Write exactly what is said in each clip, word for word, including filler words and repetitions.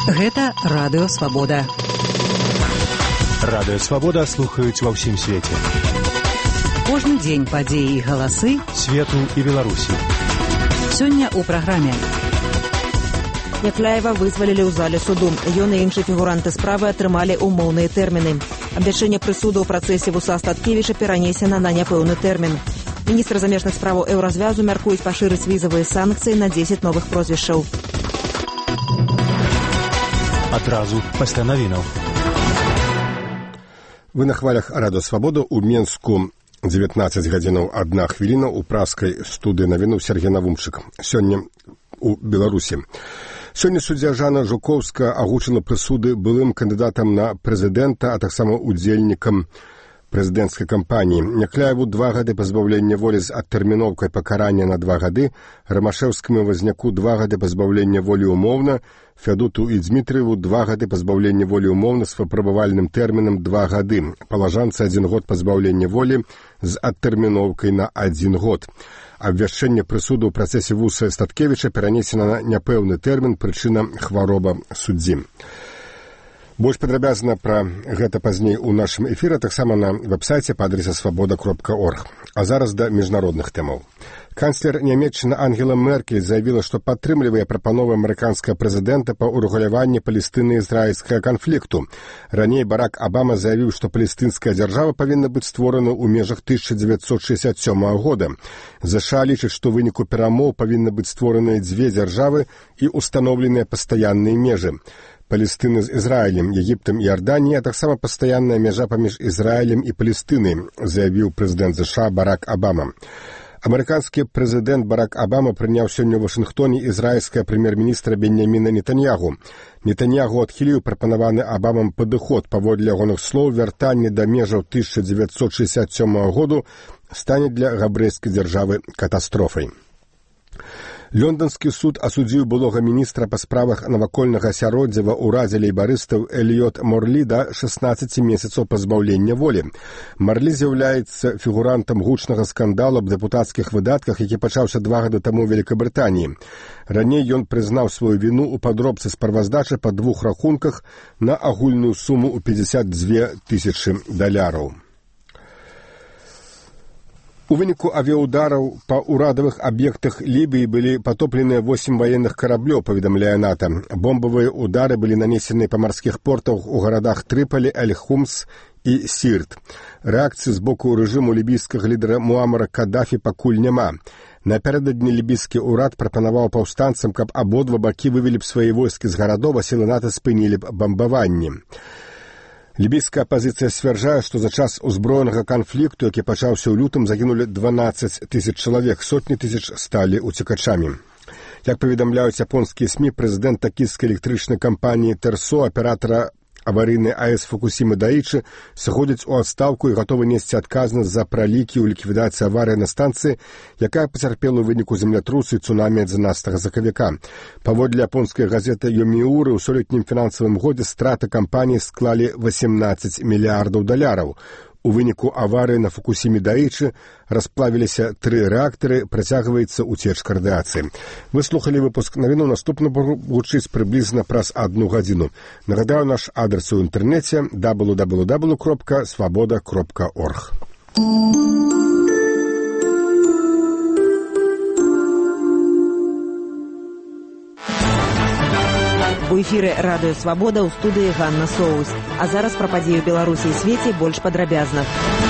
Гэта Радыё Свабода. Радыё Свабода слухаюць ва ўсім свеце. Кожны дзень падзеі і галасы свету і Беларусі. Сёння ў праграме. Някляева вызвалілі ў зале суду. Ён і іншыя фігуранты справы атрымалі умоўныя тэрміны. Абвяшчэнне прысуду ў працэсе Вуса Статкевіча перанесена на няпэўны тэрмін. Міністр замежных справаў Еўразвязу мяркуюць пашырыць візавыя санкцыі на дзесяць новых прозвішчаў. Адразу пасля навінаў. Вы на хвалях Радыё Свабода. У Менску дзевятнаццаць гадзінаў адна хвіліна. У праскай студыі навіну Сергей Навумчык. Сёння у Беларусі. Сёння суддзя Жанна Жукоўская агучыла прысуды былым кандыдатам на прэзідэнта, а таксама удзельнікам прэзідэнцкай кампаніі. Някляеву два гады пазбаўлення волі з адтэрміноўкай пакарання на два гады, Рамашэўскаму і Вазняку два гады пазбаўлення волі умоўна, Фядуту і Дзмітрыеву два гады пазбаўлення волі умоўна з выпрабавальным тэрмінам два гады. Палажанцы адзін год пазбаўлення волі з адтэрміноўкай на адзін год. Абвяшчэнне прысуду ў працэсе Вуса Статкевіча перанесена на няпэўны тэрмін, прычына хвароба суддзі. Больш падрабязна пра гэта пазней у нашым эфіры, таксама на вэб-сайце па адрасе свабода кропка орг. А зараз да міжнародных тэмаў. Канцлер Нямецчыны Ангела Меркель заявіла, што падтрымлівае прапановы амерыканскага прэзідэнта па ўрэгуляванні палестына-ізраільскага канфлікту. Раней Барак Абама заявіў, што палестынская дзяржава павінна быць створана ў межах тысяча дзевяцьсот шэсцьдзесят сёмага года. ЗША лічыць, што ў выніку перамоў павінны быць створаныя дзве дзяржавы і ўстаноўленыя пастаянныя межы. Палестыны з Ізраілем, Егіптам і Іорданіяй, а таксама пастаянная мяжа паміж Ізраілем і Палестынай, заявіў прэзідэнт ЗША Барак Абама. Амерыканскі прэзідэнт Барак Абама прыняў сёння ў Вашынгтоне ізраільскага прэм'ер-міністра Беньяміна Нетаньягу. Нетаньягу адхіліў прапанаваны Абамам падыход. Паводле ягоных слоў, вяртанне да межаў тысяча дзевяцьсот шэсцьдесят сёмага году стане для габрэйскай дзяржавы катастрофай. Лонданскі суд асудзіў былога міністра па справах навакольнага асяроддзя ва ўрадзе лейбарыстаў Эліот Морлі да шаснаццаці месяцаў пазбаўлення волі. Морлі з'яўляецца фігурантам гучнага скандалу аб дэпутацкіх выдатках, які пачаўся два гады таму ў Вялікабрытаніі. Раней ён прызнаў сваю віну ў падробцы справаздачы па двух рахунках на агульную суму ў пятьдесят две тысячы даляраў. У выніку авіаудараў па ўрадавых аб'ектах Лібіі былі патопленыя восем ваенных караблёў, паведамляе НАТО. Бомбавыя ўдары былі нанесены па марскіх портах у гарадах Трыполі, Эль-Хумс і Сірт. Рэакцыі з боку рэжыму лібійскага лідара Муамара Кадафі пакуль няма. Напярэдадні лібійскі ўрад прапанаваў паўстанцам, каб абодва бакі вывелі б свае войскі з гарадоў, а сілы НАТО спынілі б бамбаванні. Лібійская апазіцыя сцвярджае, што за час узброенага канфлікту, які пачаўся ў лютым, загінулі дванаццаць тысяч чалавек, сотні тысяч сталі уцекачамі. Як паведамляюць японскія СМІ, прэзідэнт такійскай электрычнай кампаніі Тэрсо, аператара аварыйнай АЭС Фукусімы Даічы, сыходзіць у адстаўку і гатовы несці адказнасць за пралікі ў ліквідацыі аварыі на станцыі, якая пацярпела ў выніку землятрусу і цунамі адзінаццатага сакавіка. Паводле японскай газеты Йоміуры, у сёлетнім фінансавым годзе страты кампаніі склалі восемнаццаць мільярдаў даляраў. У выніку аварыі на Фукусіме Даічы расплавіліся тры рэактары, працягваецца уцечка радыяцыі. Вы слухалі выпуск навіну, наступны гучыць прыблізна праз адну гадзіну. Нагадаю, наш адрес у інтэрнэце дабл ю дабл ю дабл ю кропка свабода кропка орг. У эфіры Радыё Свабода, ў студыі Ганна Соус. А зараз пра падзеі ў Беларусі і свеце больш падрабязна.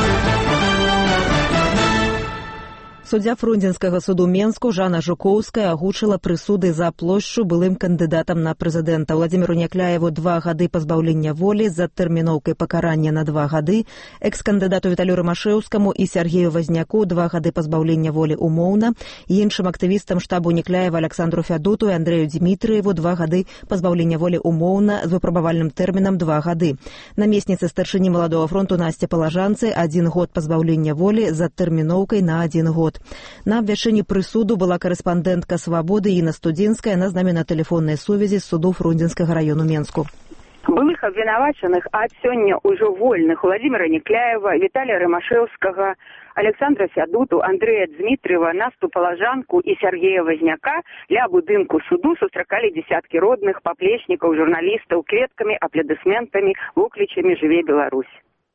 Суддзя Фрунзенскага суду Менску Жанна Жукоўская агучыла прысуды за плошчу былым кандыдатам на прэзідэнта Владзіміру Някляеву два гады пазбаўлення волі з адтэрміноўкай пакарання на два гады, экс-кандыдату Віталію Рамашэўскаму і Сергею Вазняку два гады пазбаўлення волі умоўна, і іншым актывістам штабу Някляева Александру Фядуту і Андрэю Дзмітрыеву два гады пазбаўлення волі умоўна з выпрабавальным тэрмінам два гады. Намесніцы старшыні Маладога фронту Насце Палажанцы адзін год пазбаўлення волі з адтэрміноўкай на адзін год. На абвяшчэнні прысуду была карэспандэнтка «Свабоды» Інна Студзінская, на з намі на тэлефоннай сувязі з суду Фрунзенскага раёну Менску. Былых абвінавачаных ад сёння ўжо вольных Владимира Некляева, Віталія Рымашэўскага, Александра Фядуту, Андрея Дмитриева, Насту Палажанку і Сергея Возняка ля будынку суду сустракалі дзесяткі родных, паплечнікаў, журналістаў, кветкамі, апладысментамі, воклічамі «Жыве Беларусь».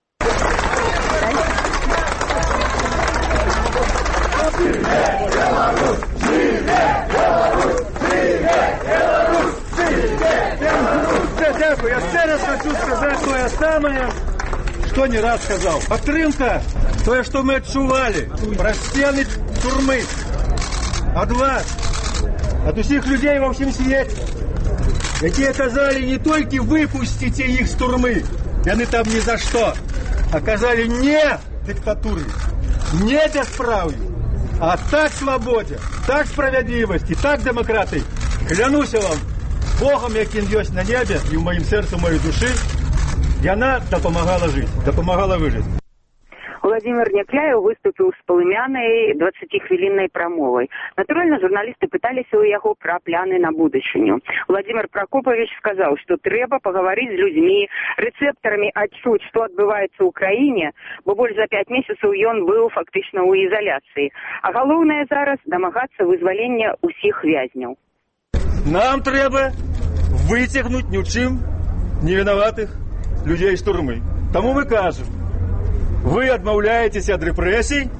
Дякую. Я ще раз хочу сказати те саме, що не раз сказав. Підтримка, то, що ми відчували, про стіни тюрми, від вас, від усіх людей во всім світі, які казали не тільки випустите їх з тюрми, вони там ні за що, а казали не диктатурі, не безправ'ю, а так свободі, так справедливості, так демократії. Клянуся вам, Богом, яким ёсць на небе, і в моїм серці, в моїй душі, яна допомагала жити, допомагала вижити. Владимир Некляев выступил с полымянай двадцатихвіліннай прамовай. Натуральна, журналісты пыталіся ў яго пра пляны на будучыню. Владимир Прокопович сказаў, што трэба пагаварыць з людзьмі, рэцэптарамі адчуць, што адбываецца ў краіне, бо больш за пяць месяцаў ён быў фактычна ў ізаляцыі. А галоўнае зараз дамагацца вызвалення ўсіх вязняў. Нам трэба выцягнуць ні ў чым невінаватых людзей з турмы. Таму мы кажам, вы адмаўляецеся ад рэпрэсій,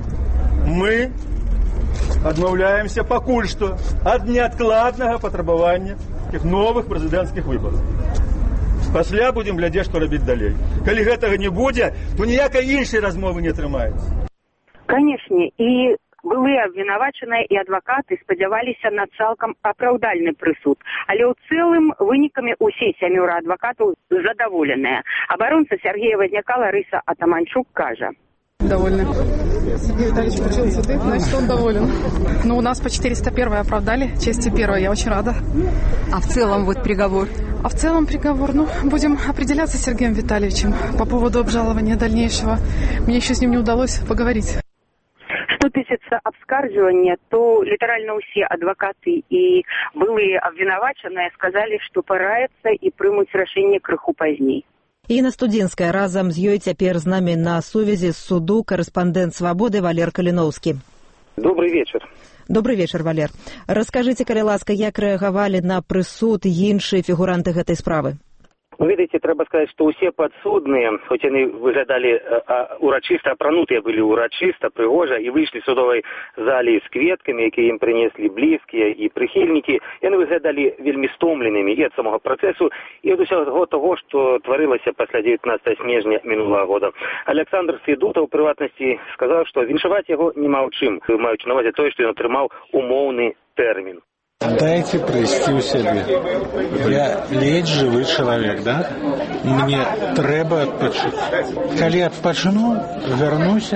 мы адмаўляемся пакуль што ад неадкладнага патрабавання тых новых прэзідэнцкіх выбараў. Пасля будзем глядзець, што рабіць далей. Калі гэтага не будзе, то ніякай іншай размовы не атрымаецца. Канешне, і былыя абвінавачаныя і адвакаты спадзяваліся на цалкам апраўдальны прысуд, але ў цэлым вынікамі ўсе сямёра адвакатаў задаволеныя. Абаронца Сергея Возняка Ларыса Атаманчук кажа. Довольны. Сергей Витальевич получил суды, значит, он доволен. Ну, у нас по четыреста первой оправдали, чести первой, я очень рада. А в целом вот приговор? А в целом приговор, ну, будем определяться с Сергеем Витальевичем по поводу обжалования дальнейшего. Мне еще с ним не удалось поговорить. Што тычыцца абскарджвання, то літаральна ўсе адвакаты і былыя абвінавачаныя сказалі, што параяцца і прымуць рашэнне крыху пазней. Інна Студзінская разам з ёй цяпер з намі на сувязі з суду карэспандэнт «Свабоды» Валер Каліноўскі. Добрый вечер. Добрый вечер, Валер. Раскажыце, калі ласка, як рэагавалі на прысуд іншыя фігуранты гэтай справы? Ну, видите, трэба сказаць, што ўсе падсудныя, хоць яны выглядалі а, урачыста, апранутыя былі урачыста, прыгожа, і выйшлі з судовай залі з кветкамі, якія ім прынеслі блізкія і прыхільнікі, яны выглядалі вельмі стомленымі і ад самога працэсу, і ад усяго таго, што тварылася пасля дзевятнаццатага снежня мінулага года. Александр Федута, у прыватнасці, сказаў, што віншаваць яго няма ў чым, маючы на ўвазе тое, што ён атрымаў умоўны тэрмін. Дайте провести у себя. Я ледь живый человек, да? Мне трэба отпочить. Коли отпочину, вернусь,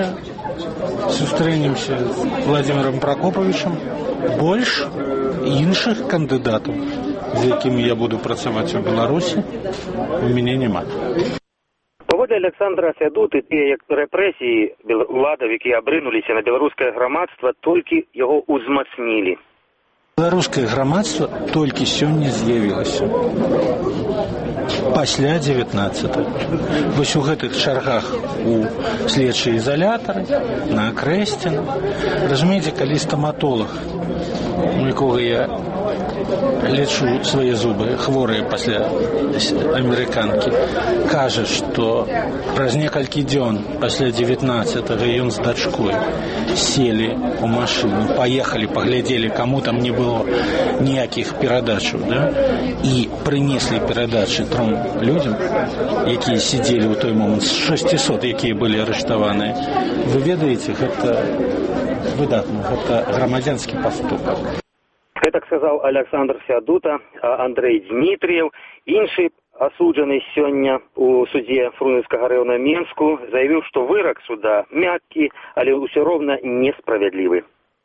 сустрэнемся с Владимиром Прокоповичем. Больше іншых кандидатов, з якими я буду працаваць у Беларусі, у мяне няма. Паводле Александра Фядуты, тыя рэпрэсіі уладаў, якія абрынуліся на беларускае грамадства, толькі яго узмацнілі. Беларускае грамадства толькі сёння з'явілася. Пасля дзевятнаццатага. Вось у гэтых чаргах у следчыя ізалятары, на Акрэсціна. Разумееце, калі стаматолог, у якога я лечу свае зубы, хворыя пасля амерыканкі, кажа, што праз некалькі дзён пасля дзевятнаццатага ён з дачкой селі ў машыну, паехалі, паглядзелі, каму там не было ніякіх перадачаў, да? І прынеслі перадачы тром людзям, якія сидзелі ў той момант, з шасцісот, якія былі арыштаваныя. Вы ведаеце, гэта выдатна, гэта грамадзянскі паступак. Гэта сказаў Александр Фядута, Андрей Дмитриев. Іншы асуджаны сёння у судзе Фрунзенскага раёна Менску заявіў, што вырак суда мяккі, але ўсё роўна несправядлівы.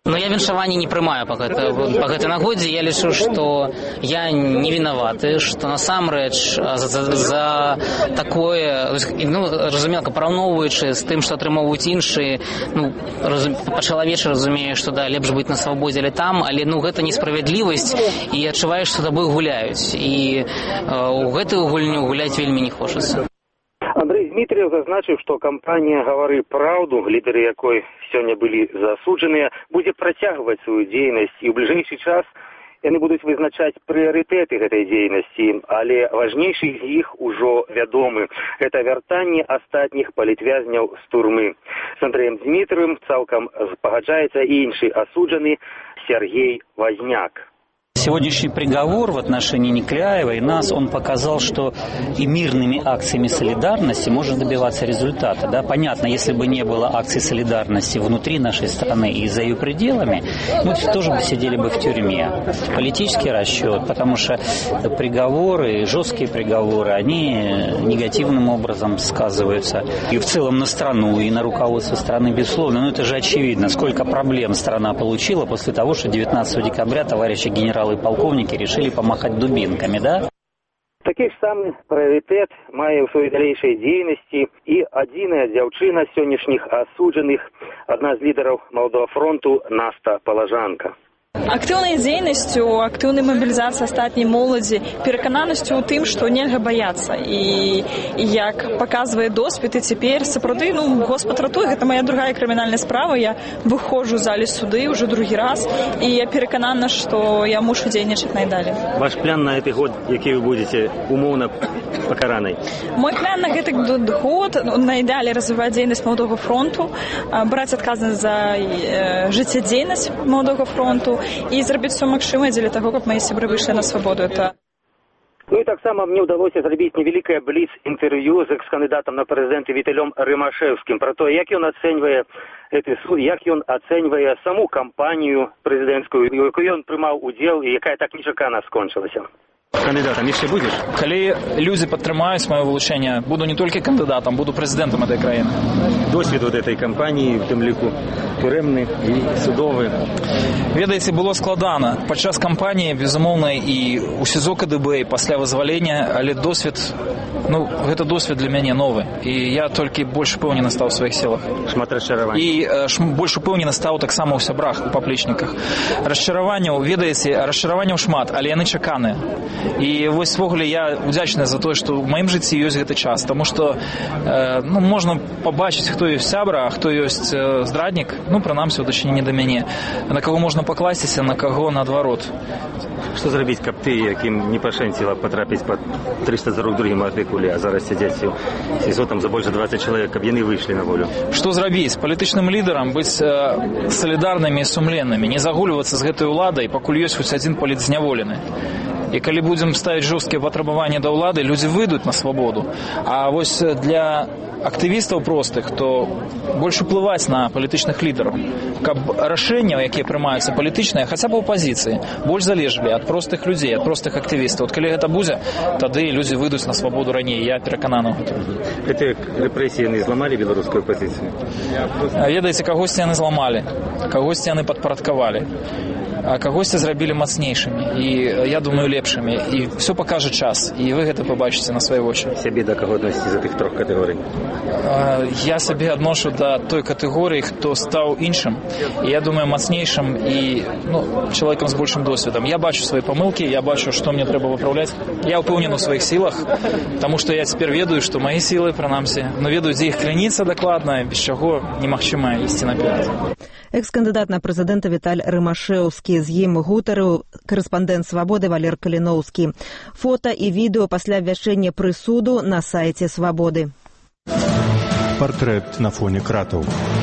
Но я віншаванне не прымаю па гэта, па гэтай нагодзе. Я лічу, што я не вінаваты, што насамрэч за, за, за такое, ну, разумелка, параўноўваючы з тым, што атрымоўваюць іншыя, ну, па-чалавечы разумею, што да, лепш быць на свабодзе, але там, але ну гэта несправядлівасць, і адчуваеш, што табой гуляюць. І ў гэтую гульню гуляць вельмі не хочацца. Андрей Дмитриев зазначыў, што кампанія «Гавары праўду», лідары якой сёння былі засуджаныя, будзе працягваць сваю дзейнасць, і ў бліжэйшы час яны будуць вызначаць прыярытэты гэтай дзейнасці, але важнейшы з іх ужо вядомы. Гэта вяртанне астатніх палітвязняў з турмы. З Андреем Дмитриевым цалкам пагаджаецца і іншы асуджаны Сергей Возняк. Сегодняшний приговор в отношении Некляева и нас, он показал, что и мирными акциями солидарности можно добиваться результата. Да? Понятно, если бы не было акций солидарности внутри нашей страны и за ее пределами, мы тоже бы сидели бы в тюрьме. Политический расчет, потому что приговоры, жесткие приговоры, они негативным образом сказываются и в целом на страну, и на руководство страны, безусловно. Но это же очевидно, сколько проблем страна получила после того, что девятнадцатого декабря товарищи генералы и полковники решили помахать дубинками, да? Такі ж самы прыярытэт мае ў сваёй далейшай дзейнасці і адзіная дзяўчына сённяшніх асуджаных, адна з лідараў Маладога фронту Наста Палажанка. Актыўнай дзейнасцю, актыўнай мабілізацыяй астатняй моладзі, перакананасцю ў тым, што нельга баяцца. І, і як паказвае досвед, і цяпер сапраўды, ну, Господ ратуе, гэта моя другая крымінальная справа, я выходжу з залі суды ўжо другі раз, і я пераканана, што я мушу дзейнічаць найдалей. Ваш план на гэты год, які вы будзеце умоўна пакаранай? Мой план на гэты год найдалей развіваць дзейнасць Маладога фронту, браць адказнасць за э, жыццядзейнасць Маладога фронту, і зрабіць все магчымае дзеля таго, каб мои сябры выйшлі на свабоду. Это... Ну і таксама мне ўдалося зрабіць невялікае бліц-інтэрв'ю з экс-кандыдатам на прэзідэнты Віталём Рымашэўскім пра то, як ён ацэньвае гэты суд, як ён ацэньвае саму кампанію прэзідэнцкую, у якой ён прымаў удзел і якая так нечакана скончылася. Кандидатом еще будешь? Калі люди подтрымаюць мое вылучение, буду не только кандидатом, буду президентом этой краины. Досвід вот этой кампании, в тым ліку турэмны і судовы. Ведаеце, было складана. Падчас кампании, безумоўна, і у СІЗО КДБ, і пасля вызвалення, але досвід, ну, гэта досвід для мяне новы. І я толькі больш упэўнены стаў у сваіх сілах. Шмат расчараванняў. І э, ш, больш упэўнены стаў таксама ў сябрах, у паплечніках. Расчараванняў, ведаеце, расчараванняў шмат, але яны чаканыя. І вось ввогуле я удзячны за тое, што ў маім жыцці ёсць гэты час, таму што э, ну, можна пабачыць, хто ёсць сябра, а хто ёсць э, здраднік, ну, прынамсі, у дачыненні да мяне. На каго можна пакласціся, на каго наадварот. Што зрабіць, каб ты, якім не пашэнціла патрапіць пад трыста сорок другім артыкуле, а зараз сядзяць у СІЗО там за больш за дваццаць чалавек, каб яны выйшлі на волю? Што зрабіць? Палітычным лідарам быць э, салідарнымі і сумленнымі, не загульвацца з гэтай уладай, пакуль ёсць хоць адзін палітзняволены. І калі будзем ставіць жорсткія патрабаванні да ўлады, людзі выйдуць на свабоду. А вось для актывістаў простых, то больш уплываць на палітычных лідараў, каб рашэнні, якія прымаюцца палітычныя, хаця б у апазіцыі, больш залежалі ад простых людзей, ад простых актывістаў. От калі гэта будзе, тады людзі выйдуць на свабоду раней, я перакананы ў гэтым. Гэтыя рэпрэсіі яны зламалі беларускую апазіцыю? Ведаеце, кагосьці яны зламалі, кагосьці яны падпарадкавалі, а кагосьці зрабілі мацнейшымі і, я думаю, лепшымі. І все пакажа час, і вы гэта пабачыце на свае вочы. Сябе да каго адносіць з гэтых трох катэгорый? Я сябе адношу да той катэгорыі, хто стаў іншым. І я думаю, мацнейшым і ну, чалавекам з большым досведам. Я бачу свае памылкі, я бачу, што мне трэба выпраўляць. Я ўпэўнены ў сваіх сілах, таму што я цяпер ведаю, што мае сілы, прынамсі, но ведаю, дзе іх крыніца дакладна, без чаго немагчыма ісці наперад. Экс-кандыдат на прэзідэнта Віталь Рымашэўскі, з ім гутарыў корэспандэнт «Свабоды» Валер Каліноўскі. Фота і відэо пасля абвяшчэння прысуду на сайце «Свабоды». Партрэт на фоне кратаў.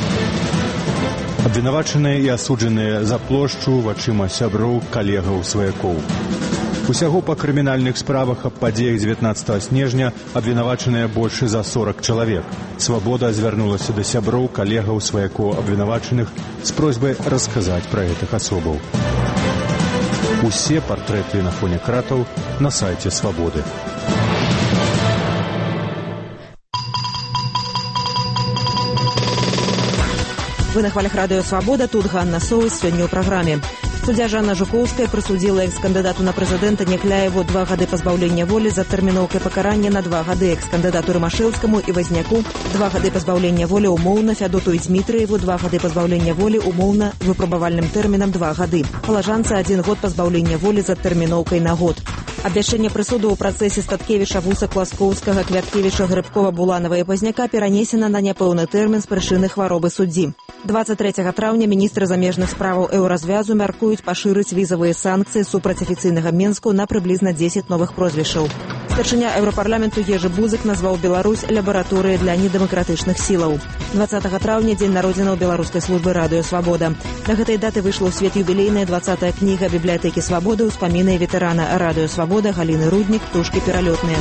Абвінавачаныя і асуджаныя за плошчу вачыма сяброў, калегаў, сваякоў. Усяго па крымінальных справах аб падзеях дзевятнаццатага снежня абвінавачаныя больш за сорок чалавек. «Свабода» звярнулася да сяброў, калегаў, сваякоў абвінавачаных з просьбай расказаць пра гэтых асобаў. Усе партрэты на фоне кратаў на сайце «Свабоды». Вы на хвалях радыё «Свабода», тут Ганна Соус, сёння ў праграме. Суддзя Жанна Жукоўская прысудзіла экс-кандыдату на прэзідэнта Някляеву два гады пазбаўлення волі за тэрміноўкай пакарання на два гады, экс-кандыдату Рымашэўскаму і Вазняку два гады пазбаўлення волі ўмоўна, Фядоту Дзмітрыеву два гады пазбаўлення волі ўмоўна выпрабавальным тэрмінам два гады. Палажанцы адзін год пазбаўлення волі за тэрміноўкай на год. Абвяшчэнне прысуду ў працэсе Статкевіча, Вуса, Класкоўскага, Квяткевіча, Грыбкова, Буланова і Пазняка перанесена на няпэўны тэрмін з прычыны хваробы суддзі. двадцать трэцяга траўня міністры замежных справаў еўразвязу мяркуюць пашырыць візавыя санкцыі супраць афіцыйнага Менску на прыблізна дзесяць новых прозвішчаў. Старшыня еўрапарламенту Ежы Бузык назваў Беларусь лабараторыяй для недэмакратычных сілаў. двадцатага траўня дзень народзінаў беларускай службы радыё «Свабода». На гэтай даты выйшла ў свет юбілейная двадцатая кніга бібліятэкі «Свабоды» ўспаміны ветэрана радыё «Свабода» Галіны Руднік «Птушкі пералётныя».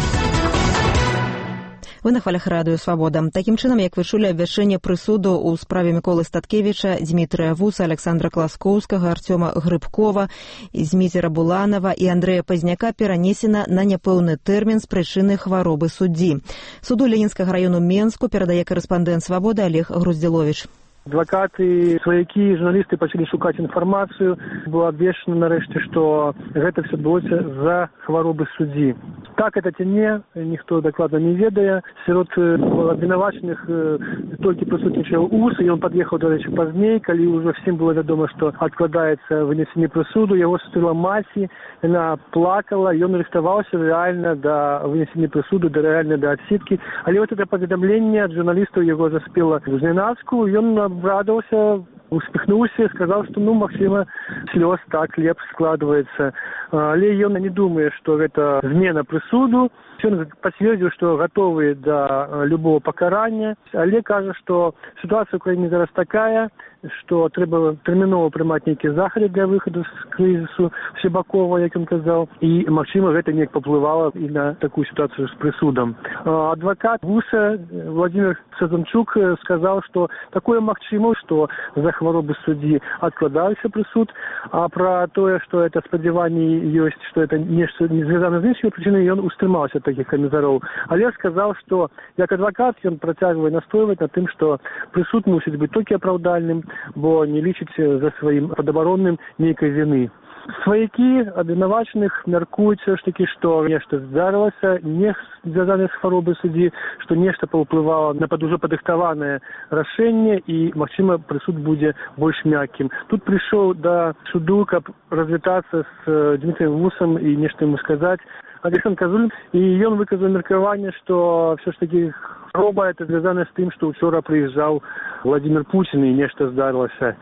Вы на хвалях радыё «Свабода». Такім чынам, як вы чулі, абвяшчэнне прысуду ў справе Міколы Статкевіча, Дзмітрыя Вуса, Александра Класкоўскага, Артёма Грыбкова, Зміцера Буланова і Андрэя Пазняка перанесена на няпэўны тэрмін з прычыны хваробы суддзі. Суду Ленінскага раёну Менску перадае корэспандэнт «Свабоды» Олег Груздзіловіч. Адвакаты, сваякі, журналісты пачалі шукаць інфармацыю. Было абвешчана нарэшце, што гэта все адбылося за хваробы суддзі. Так это ці не, ніхто дакладна не ведае. Сярод абвінавачаных толькі прысутнічаў Ус, і ён пад'ехаў, дарэчы, пазней, калі ўжо всім было вядома, што адкладаецца вынесенне прысуду. Яго сустрэла маці, яна плакала, ён рыхтаваўся рэальна да вынесення прысуду, да рэальна да адсідкі. Але вот это паведамленне ад журналістаў яго заспела ў знянацку, ён обрадовался, успехнулся, сказал, что, ну, Максима, слез так лепш складывается. Але ён не думае, что это змена прысуду. Ён пацвердзіў, што гатовы да любого пакарання, але кажа, што сітуацыя ў краіне зараз такая, што трэба тэрмінова прымаць нейкія захады для выхаду з крызісу всебакова, як ён казаў, і, магчыма, гэта неяк паплывала і на такую сітуацыю з прысудам. Адвакат Вуса Владимир Сазанчук сказаў, што такое магчыма, што за хваробы суддзі адкладаўся прысуд, а пра тое, што это спадзяванні ёсць, што это нешта не звязана з іншымі прычынамі, ён устрымаўся такіх камізароў. Але сказаў, што як адвакат ён працягвае настойваць на тым, што прысуд мусіць быць толькі апраўдальным, бо не лічыць за сваім падабаронным нейкай віны. Сваякі абвінавачаных мяркуюць все ж такі, што нешта здарылася, не звязанае з хваробай суддзі, што нешта паўплывала на пад ужо падрыхтаванае рашэнне і, магчыма, прысуд будзе больш мяккім. Тут прыйшоў да суду, каб развітацца з Дзмітрыем Вусам і нешта яму сказаць Александр Казуль, і ён выказаў меркаванне, што все ж такі хвароба это звязана з тым, што учора прыязджаў Владимир Путин і нешта здарылася.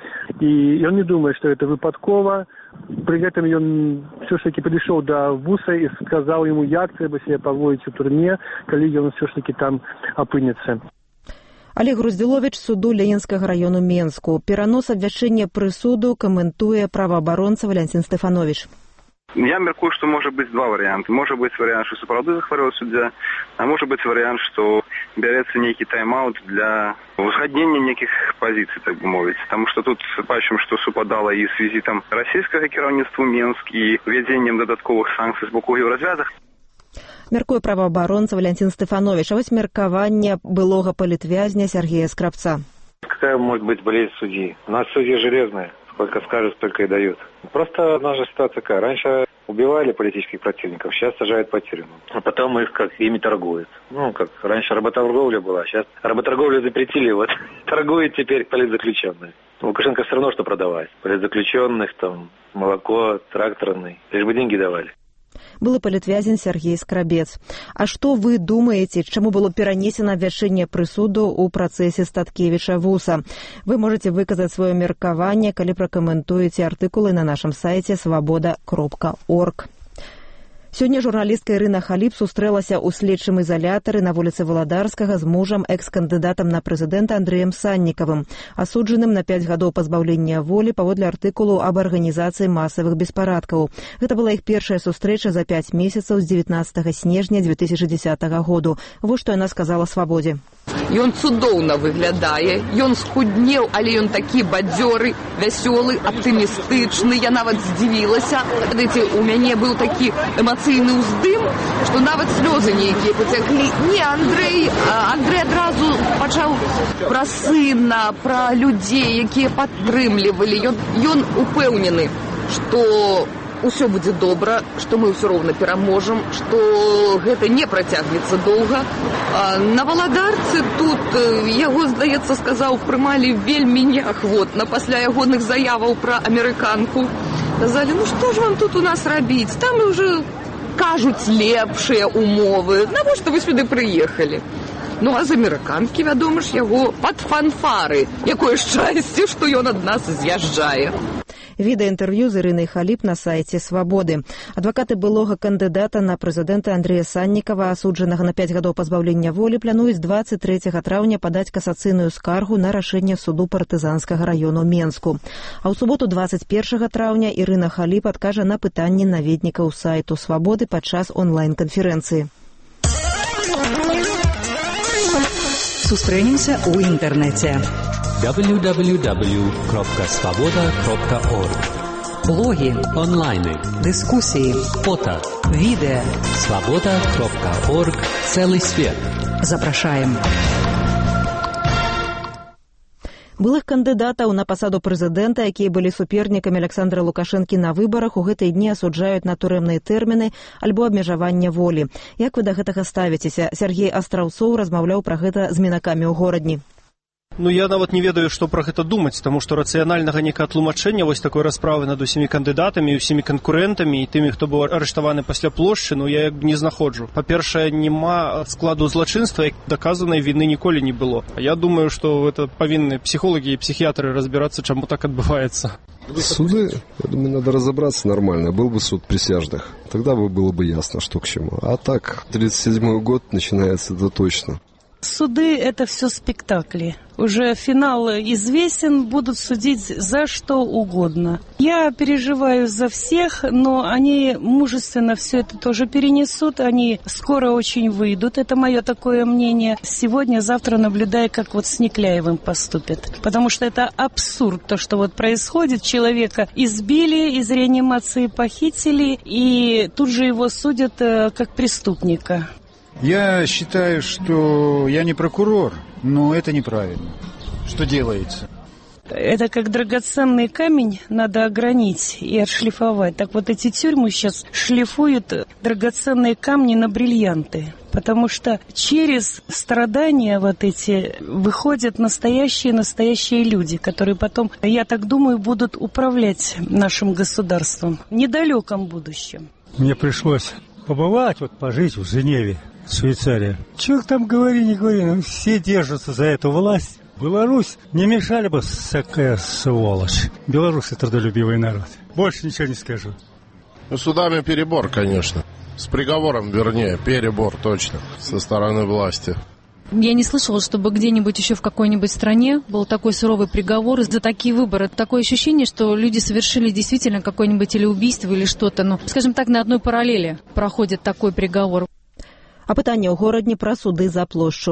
І ён не думае, што это выпадкова. Пры гэтым ён все ж таки падышоў да Вуса і сказаў яму, як трэба себе паводзіць у турме, калі ён все ж таки там апынецца. Олег Груздзіловіч, суду Ленінскага раёну Менску. Перанос абвяшчэння прысуду каментуе праваабаронца Валянцін Стэфанович. Я мяркую, што можа быць два варыянты. Можа быць варыянт, што сапраўды захварэў суддзя, а можа быць варыянт, што бярэцца нейкі тайм-аут для узгаднення нейкіх пазіцый, так бы мовіць. Таму што тут бачым, што супадала і з візітам расійскага кіраўніцтва ў Менск і ввядзеннем дадатковых санкцый з боку еўразвязах. Мяркуе праваабаронца Валянцін Стэфанович. А вось меркаванне былога палітвязня Сергея Скрабца. Какая может быть болезнь судьи? У нас судьи железные. Сколько скажут, столько и дают. Просто наша ситуация такая. Раньше убивали политических противников, сейчас сажают по тюрьмам. А потом их как ими торгуют. Ну, как раньше работорговля была, сейчас работорговлю запретили, вот торгуют теперь политзаключенные. Лукашенко все равно что продавать. Политзаключенных, там, молоко, тракторный. Лишь бы деньги давали. Былы палітвязень Сергей Скрабец. А што вы думаеце, чаму было перанесена абвяшчэнне прысуду ў працэсе Статкевіча Вуса? Вы можете выказаць сваё меркаванне, калі пракаментуеце артыкулы на нашым сайце свабода кропка орг. Сёння журналістка Ірына Халіп сустрэлася ў следчым изолятары на вуліцы Валадарскага з мужам экс-кандыдатам на прэзідэнта Андрэем Саннікавым, асуджаным на пяць гадоў пазбаўлення волі паводле артыкулу аб арганізацыі масавых беспарадкаў. Гэта была іх першая сустрэча за пяць месяцаў з дзевятнаццатага снежня дзве тысячы дзесятага году. Вось што яна сказала «Свабодзе». Ён цудоўна выглядае, ён схуднеў, але ён такі бадзёры, вясёлы, аптымістычны. Я нават здзівілася. Ведаеце, у мяне быў такі эмацыйны ўздым, што нават слёзы нейкія пацяклі. Не, Андрэй, Андрэй адразу пачаў пра сына, пра людзей, якія падтрымлівалі. Ён, ён упэўнены, што ўсё будзе добра, што мы ўсё роўна пераможам, што гэта не працягнецца доўга. На Валадарцы тут, яго, здаецца, сказаў, прымалі вельмі неахвотна пасля ягоных заяваў пра амерыканку. Казалі, ну што ж вам тут у нас рабіць? Там уже кажуць лепшыя умовы. Навошта вы сюды прыехалі? Ну, а з амерыканкі, вядома ж, яго пад фанфары. Якое шчасце, што ён ад нас з'язджае. Відэаінтэрв'ю з Ірынай Халіп на сайце «Свабоды». Адвакаты былога кандыдата на прэзідэнта Андрэя Саннікава, асуджанага на пяць гадоў пазбаўлення волі, плануюць дваццаць трэцяга траўня падаць касацыйную скаргу на рашэнне суду партызанскага раёну Менску. А ў суботу дваццаць першага траўня Ірына Халіп адкажа на пытанні наведнікаў сайту «Свабоды» падчас онлайн-канферэнцыі. Сустрэнемся ў інтэрнэце. дабл ю дабл ю дабл ю крапка свобода крапка орг. Блоги, онлайны, дискуссии, фото, видео. свобода крапка орг. Целый свет. Запрашаем. Былых кандыдатаў на пасаду прэзідэнта, якія былі супернікамі Александра Лукашэнкі на выбарах, у гэтыя дні асуджаюць на турэмныя тэрміны альбо абмежаванне волі. Як вы да гэтага ставіцеся? Сергей Астраўцоў размаўляў пра гэта з мінакамі ў горадні. Ну, я нават не ведаю, што пра гэта думаць, таму што рацыянальнага некага тлумачэння вось такой расправы над усімі кандыдатамі, усімі канкурэнтамі і тымі, хто быў арыштаваны пасля плошчы, ну, я не знаходжу. Па-першае, няма складу злачынства, даказанай віны ніколі не было. Я думаю, што это павінны псіхолагі і псіхіятры разбірацца, чаму так адбываецца. Суды, я думаю, надо разобраться нормально. Был бы суд присяжных, тогда бы было бы ясно, что к чему. А так, тридцать седьмой год начинается, это точно. Суды – это все спектакли. Уже финал известен, будут судить за что угодно. Я переживаю за всех, но они мужественно все это тоже перенесут. Они скоро очень выйдут, это мое такое мнение. Сегодня, завтра наблюдая, как вот с Некляевым поступят. Потому что это абсурд, то, что вот происходит. Человека избили, из реанимации похитили, и тут же его судят как преступника. Я считаю, что я не прокурор, но это неправильно. Что делается? Это как драгоценный камень надо огранить и отшлифовать. Так вот эти тюрьмы сейчас шлифуют драгоценные камни на бриллианты. Потому что через страдания вот эти выходят настоящие-настоящие люди, которые потом, я так думаю, будут управлять нашим государством в недалеком будущем. Мне пришлось побывать, вот пожить в Женеве, в Швейцарии. Чего там говори, не говори, ну, все держатся за эту власть. Беларусь не мешали бы всякая сволочь. Беларусь — это трудолюбивый народ. Больше ничего не скажу. Ну, судами перебор, конечно. С приговором, вернее, перебор точно со стороны власти. Я не слышала, чтобы где-нибудь еще в какой-нибудь стране был такой суровый приговор за такие выборы. Такое ощущение, что люди совершили действительно какое-нибудь или убийство, или что-то. Ну, скажем так, на одной параллели проходит такой приговор. А пытанне ў горадні пра суды за плошчу.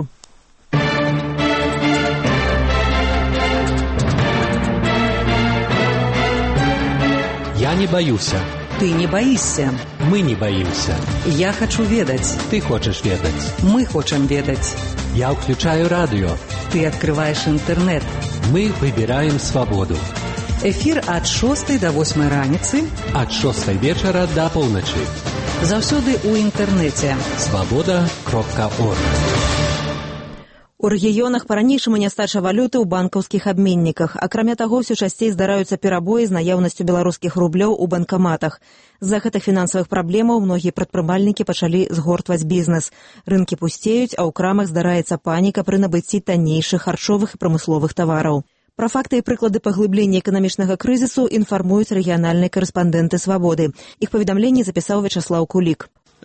Я не боюсь. Ты не боишься. Мы не боимся. Я хочу ведать. Ты хочешь ведать. Мы хотим ведать. Я включаю радио. Ты открываешь интернет. Мы выбираем свободу. Эфир от шостой до восьмой раніцы. От шостой вечера до полночи. Заўсёды ў інтэрнэце. свобода крапка орг. У рэгіёнах па-ранейшаму нястача валюты ў банкаўскіх абменніках. Акрамя таго, ўсё часцей здараюцца перабоі з наяўнасцю беларускіх рублёў у банкаматах. З-за гэтых фінансавых праблемаў многія прадпрымальнікі пачалі згортваць бізнес. Рынкі пусцеюць, а ў крамах здараецца паніка пры набыцці таннейшых харчовых і прамысловых тавараў. Пра факты і прыклады паглыблення эканамічнага крызісу інфармуюць рэгіянальныя карэспандэнты «Свабоды». Іх паведамленні запісаў Вячаслаў Кулік.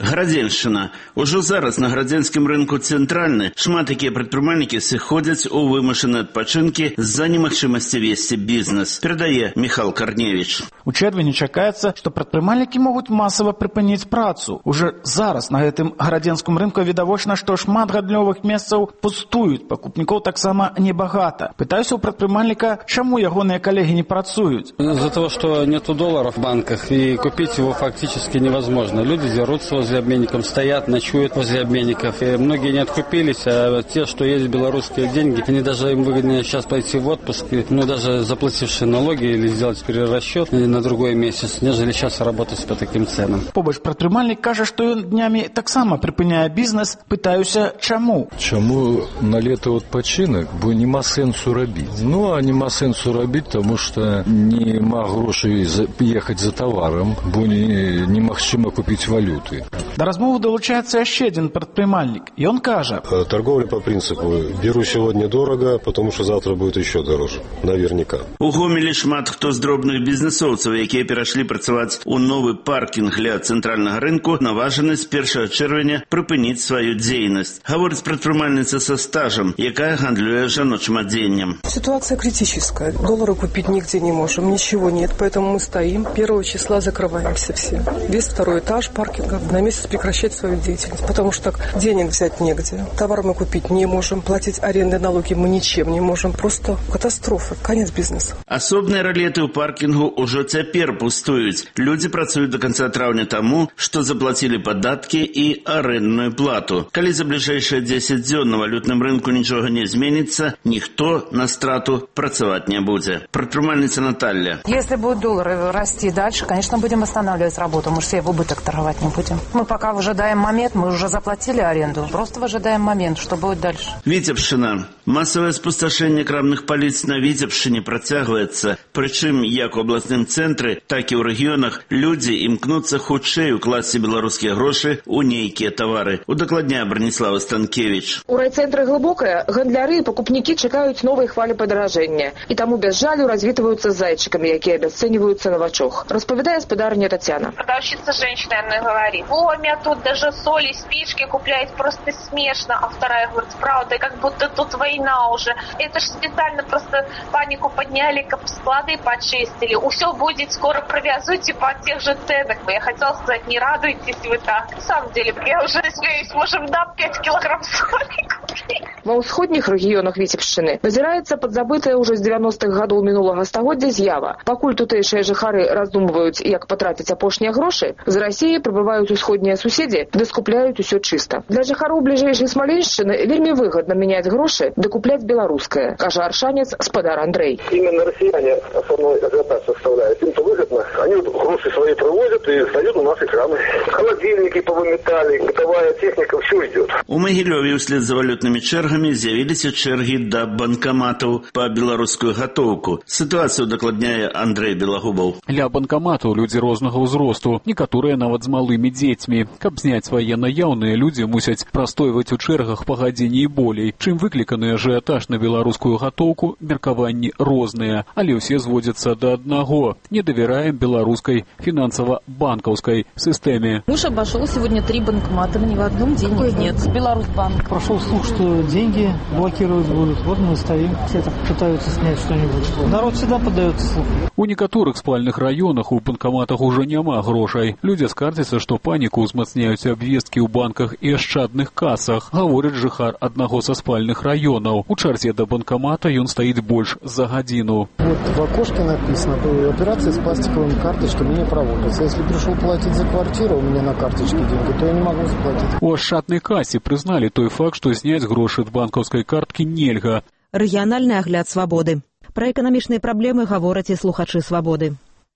Градзеншчына. Ужо зараз на градзенскім рынку цэнтральны шмат якія прадпрымальнікі сыходзяць у вымушаныя адпачынкі з-за немагчымасці весці бізнес. Перадае Михал Карневич. У чэрвені чакаецца, што прадпрымальнікі могуць масава прыпыніць працу. Уже зараз на гэтым градзенскім рынку відавочна, што шмат гандлёвых месцаў пустуюць, пакупнікоў таксама небагата. Пытаюся у прадпрымальніка, чаму ягоныя калегі не працуюць. Из-за того, что нету долларов в банках и купить его фактически невозможно. Люди дерутся возле обменников, стоят, ночуют возле обменников. И многие не откупились, а те, что есть белорусские деньги, они даже им выгоднее сейчас пойти в отпуск, ну даже заплатившие налоги или сделать перерасчет на другой месяц, нежели сейчас работать по таким ценам. Побач прадпрымальнік кажа, што ён днямі таксама прыпыняе бізнес. Пытаюся, чаму? Чаму на лето адпачынак, бо нема сэнсу рабіць. Ну, а нема сэнсу рабіць, тому што нема грошай ехаць за таварам, бо не, немагчыма купіць валюты. Да размовы долучаецца яшчэ адзін прадпрымальнік. Ён кажа: торговля по принципу беру сегодня дорого, потому что завтра будет еще дороже. Наверняка. У Гомелі шмат хто з дробных бізнесоўцаў, якія перайшлі працаваць у новы паркінг ля цэнтральнага рынку, наважаны з першага чэрвеня прыпыніць сваю дзейнасць. Гаворыць прадпрымальніца са стажам, якая гандлюе жаночым адзеннем. Ситуация критическая. Доллары купить нигде не можем, ничего нет, поэтому мы стоим. Первого числа закрываемся все. Весь второй этаж паркинга на месяц прекращать свою деятельность, потому что так денег взять негде. Товар мы купить не можем, платить арендные налоги мы ничем не можем. Просто катастрофа, конец бизнеса. Асобныя ралеты ў паркінгу ўжо цяпер пустуюць. Людзі працуюць до конца траўня таму, што заплацілі падаткі і арэндную плату. Калі за бліжэйшыя дзесяць дзён на валютным рынку нічога не зменіцца, ніхто на страту працаваць не будзе. Прадпрымальніца Наталья. Если будут доллары расти дальше, конечно, будем останавливать работу. Мы же себе в убыток торговать не будем. Мы пока выжидаем момент, мы уже заплатили аренду. Просто выжидаем момент, что будет дальше. Віцебшчына. Масавае спусташэнне крамных паліц на Віцебшчыне працягваецца. Прычым як у абласным цэнтры, так і ў рэгіёнах людзі імкнуцца хутчэй укласці беларускія грошы ў нейкія тавары. Удакладняе Браніслава Станкевич. У райцэнтры глыбокая гандляры і пакупнікі чакаюць новай хвалі падаражэння. І таму без жалю развітваюцца з зайчиками, якія абясцэньваюцца на вачох. Распавядае спадарня Татьяна. Продавщица женщина одной говорит: о, меня тут даже соли, спички купляют просто смешно. А вторая говорит: правда, как будто тут война уже. Это ж специально просто панику подняли, как склады почистили. Все будет скоро привязывайте по тех же ценах. Я хотела сказать, не радуйтесь вы так. На самом деле, я уже смеюсь, можем на пять килограмм соли купить. Ва ўсходніх рэгіёнах Віцебшчыны назіраецца падзабытая ўжо з дзевяностых гадоў мінулага стагоддзя з'ява. Пакуль тутэйшыя жыхары раздумваюць, як патраціць апошнія грошы, з Расіі прыбываюць усходнія суседзі, ды скупляюць усё чыста. Для жыхароў бліжэйшай Смаленшчыны вельмі выгадна мяняць грошы ды купляць беларускае, кажа аршанец спадар Андрей. Именно россияне основной ажиотаж составляют. Им-то выгодно. Они вот гроши свои привозят и сдают у нас экраны. Холодильники повыметали, бытовая техника, все идет. У Магілёве ўслед за валютнымі чэргамі з'явіліся чэргі да банкаматаў па беларускую гатоўку. Сітуацыю дакладняе Андрей Белагубаў. Ля банкаматаў людзі рознага ўзросту, некаторыя нават з малымі дзецьмі. Каб зняць свае наяўныя, людзі мусяць прастойваць у чэргах па гадзіне і болей. Чым выкліканы ажыятаж на беларускую гатоўку, меркаванні розныя, але ўсе зводзяцца да аднаго. Не давяраем беларускай фінансава-банкаўскай сістэме. Муж обошел сегодня три банкомата, ни в одном денег нет. Беларусьбанк. Прошел слух, что деньги блокировать будут. Вот мы стоим, все так пытаются снять что-нибудь. Народ всегда поддается слуху. У некаторых спальных раёнах у банкаматах уже няма грошай. Людзі скардзяцца, што паніку ўзмацняюць абвесткі ў банках і ашчадных касах, гаворыць жыхар аднаго са спальных раёнаў. У чарзе да банкамата ён стаіць больш за гадзіну. Вот в окошке написано: операции с пластиковыми карточками не проводятся. Если пришел платить за квартиру, у меня на карточке деньги, то я не могу заплатить. У ашчаднай касе прызналі той факт, што зняць грошы ад банкаўскай карткі нельга. Рэгіянальны агляд свабоды. Пра эканамічныя праблемы гавораць і слухачы свабоды.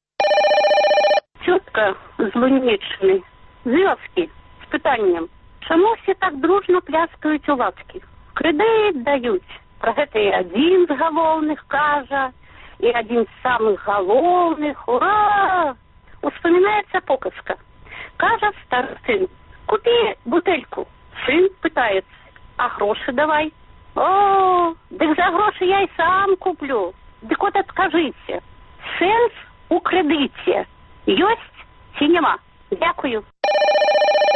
Цётка з Лунеччыны, з вёскі, з пытаннем: чаму все так дружно пляскаюць у лапкі? Крэдыт даюць. Пра гэта і адзін з галоўных кажа, і адзін з самых галоўных. Ура! Успамінаецца показка. Кажа стары сын: купі бутэльку. Сын пытаецца: а грошы давай. О, дык за грошы я і сам куплю. Дык от адкажыце, сэнс у крэдыце ёсць ці няма? Дякую.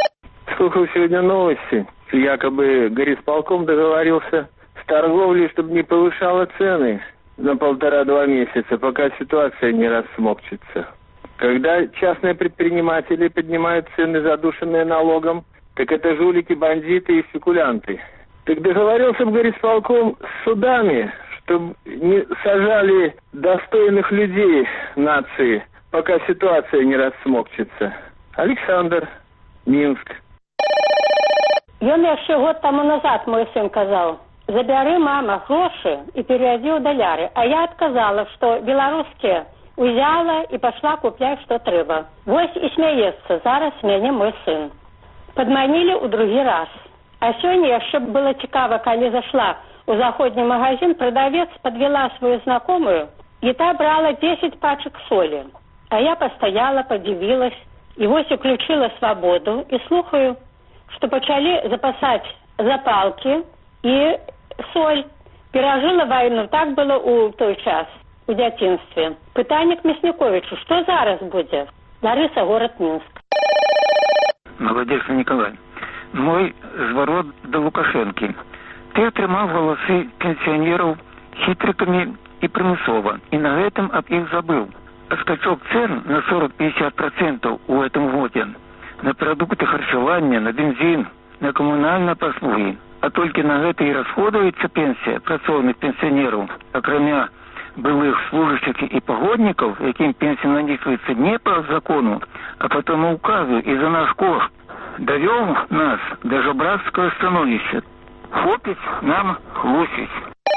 Слухал сегодня новости. Якобы горисполком договорился с торговлей, чтобы не повышала цены на полтора-два месяца, пока ситуация не рассмокчется. Когда частные предприниматели поднимают цены, задушенные налогом, так это жулики, бандиты и спекулянты. Так договорился бы горисполком с судами, чтобы не сажали достойных людей нации, пока ситуация не рассмокчется. Александр, Минск. Ён яшчэ год тому назад мой сын казал: забяры, мама, грошы и переводи в доляры. А я отказала, что белорусские узяла и пошла куплять, что треба. Вось и смеется, зараз мяне мой сын. Подманили у другі раз. А сёння яшчэ было цікава, калі зашла у заходні магазин, продавец подвела свою знакомую, и та брала десять пачек соли. А я постояла, подивилась, и вось уключила свободу, и слухаю, что почали запасать запалки и соль. Пережила войну, так было у той час, у дзяцінстве. Пытанне к Мясниковичу, что зараз будет? Лариса, город Минск. Молодец, Николай. Мой зворот до Лукашенки. Ты атрымаў галасы пенсионеров хитриками и примусово, и на этом об их забыл. А скачок цен на сорок-пятьдесят процентов у этом годе на продукты харчевания, на бензин, на коммунальные послуги. А только на это и расходуется пенсия працоўных пенсионеров, окромя былых служащих и погодников, яким пенсия нанизывается не по закону, а по тому указу, и за наш кошт довел нас до жебрацкого становища. Хопить нам хлусить.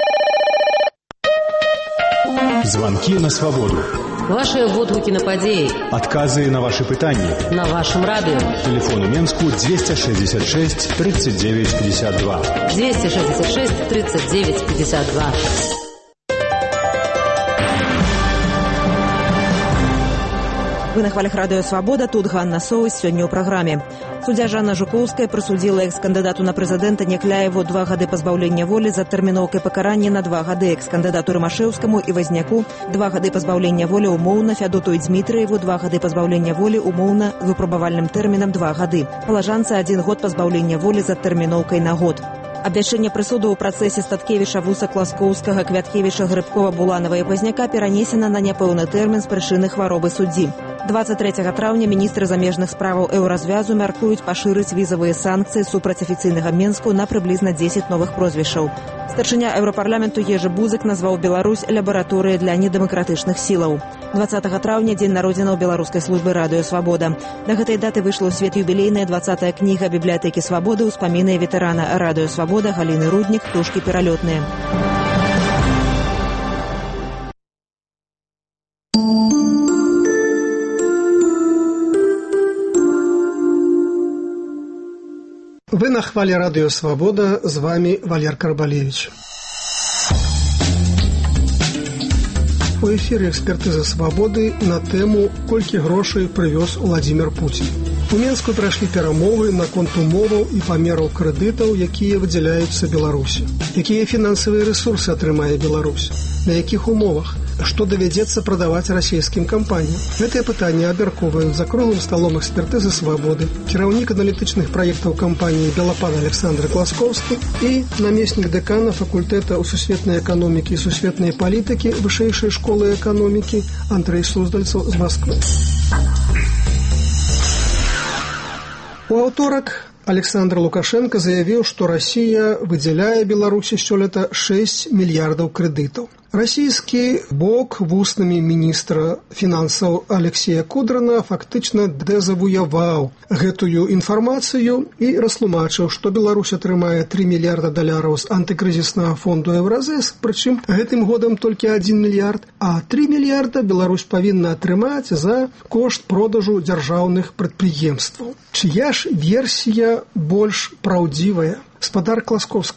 Звонки на свободу. Ваши водгуки на падеи. Отказы на ваши пытания. На вашем радио. Телефон у Менску двести шестьдесят шесть тридцать девять пятьдесят два. двести шестьдесят шесть тридцать девять пятьдесят два. Вы на хвалях радыё «Свабода», тут Ганна Соўсь, сёння ў праграме. Суддзя Жанна Жукоўская прысудзіла экс-кандыдату на прэзідэнта Някляеву два гады пазбаўлення волі за тэрміноўкай пакарання на два гады, экс-кандыдату Рымашэўскаму і Вазняку два гады пазбаўлення волі умоўна, Фядоту і Дзмітрыеву два гады пазбаўлення волі умоўна выпрабавальным тэрмінам два гады. Палажанца адзін год пазбаўлення волі за тэрміноўкай на год. Абвяшчэнне прысуду ў працэсе Статкевіча, Вусак, Ласкоўскага, Квяткевіча, Грыбкова, Буланова і Вазняка перанесена на няпэўны тэрмін з прычыны хваробы суддзі. двадцать третьего траўня міністры замежных справаў Еўразвязу мяркуюць пашырыць візавыя санкцыі супраць афіцыйнага Менску на прыблізна дзесяць новых прозвішчаў. Старшыня Еўрапарламенту Ежы Бузык назваў Беларусь лабараторыяй для недэмакратычных сілаў. двадцатого траўня дзень народзінаў беларускай службы радыё «Свабода». Да гэтай даты выйшла ў свет юбілейная двадцатая кніга бібліятэкі «Свабоды» ўспаміны ветэрана радыё «Свабода» Галіны Руднік «Птушкі пералётныя». Вы на хвале радио «Свобода», с вами Валер Карбалевич. У эфире экспертиза «Свободы» на тему «Колькі грошей привез Владимир Путин». У Менску прайшлі перамовы наконт умоваў і памераў крэдытаў, якія выдзяляюцца Беларусі. Якія фінансавыя рэсурсы атрымае Беларусь? На якіх умовах? Што давядзецца прадаваць расійскім кампаніям? Гэтыя пытанні абмяркоўваюць за круглым сталом экспертызы «Свободы» кіраўнік аналітычных праектаў кампаніі «Белапан» Александр Класкоўскі і намеснік дэкана факультэта ў сусветнай эканомікі і сусветнай палітыкі Вышэйшай школы эканомікі Андрэй Суздальцаў з Москвы. У аўторак Александр Лукашенко заявіў, што Расія выдзяляе Беларусі сёлета шэсць мільярдаў крэдытаў. Расійскі бок вуснамі міністра фінансаў Алексея Кудрана фактычна дэзавуяваў гэтую інфармацыю і растлумачыў, што Беларусь атрымае тры мільярда даляраў з антыкрызіснага фонду Еўразэс, прычым гэтым годам толькі адзін мільярд, а тры мільярда Беларусь павінна атрымаць за кошт продажу дзяржаўных прадпрыемстваў. Чыя ж версія больш праўдзівая? Спадар Класкоўскі.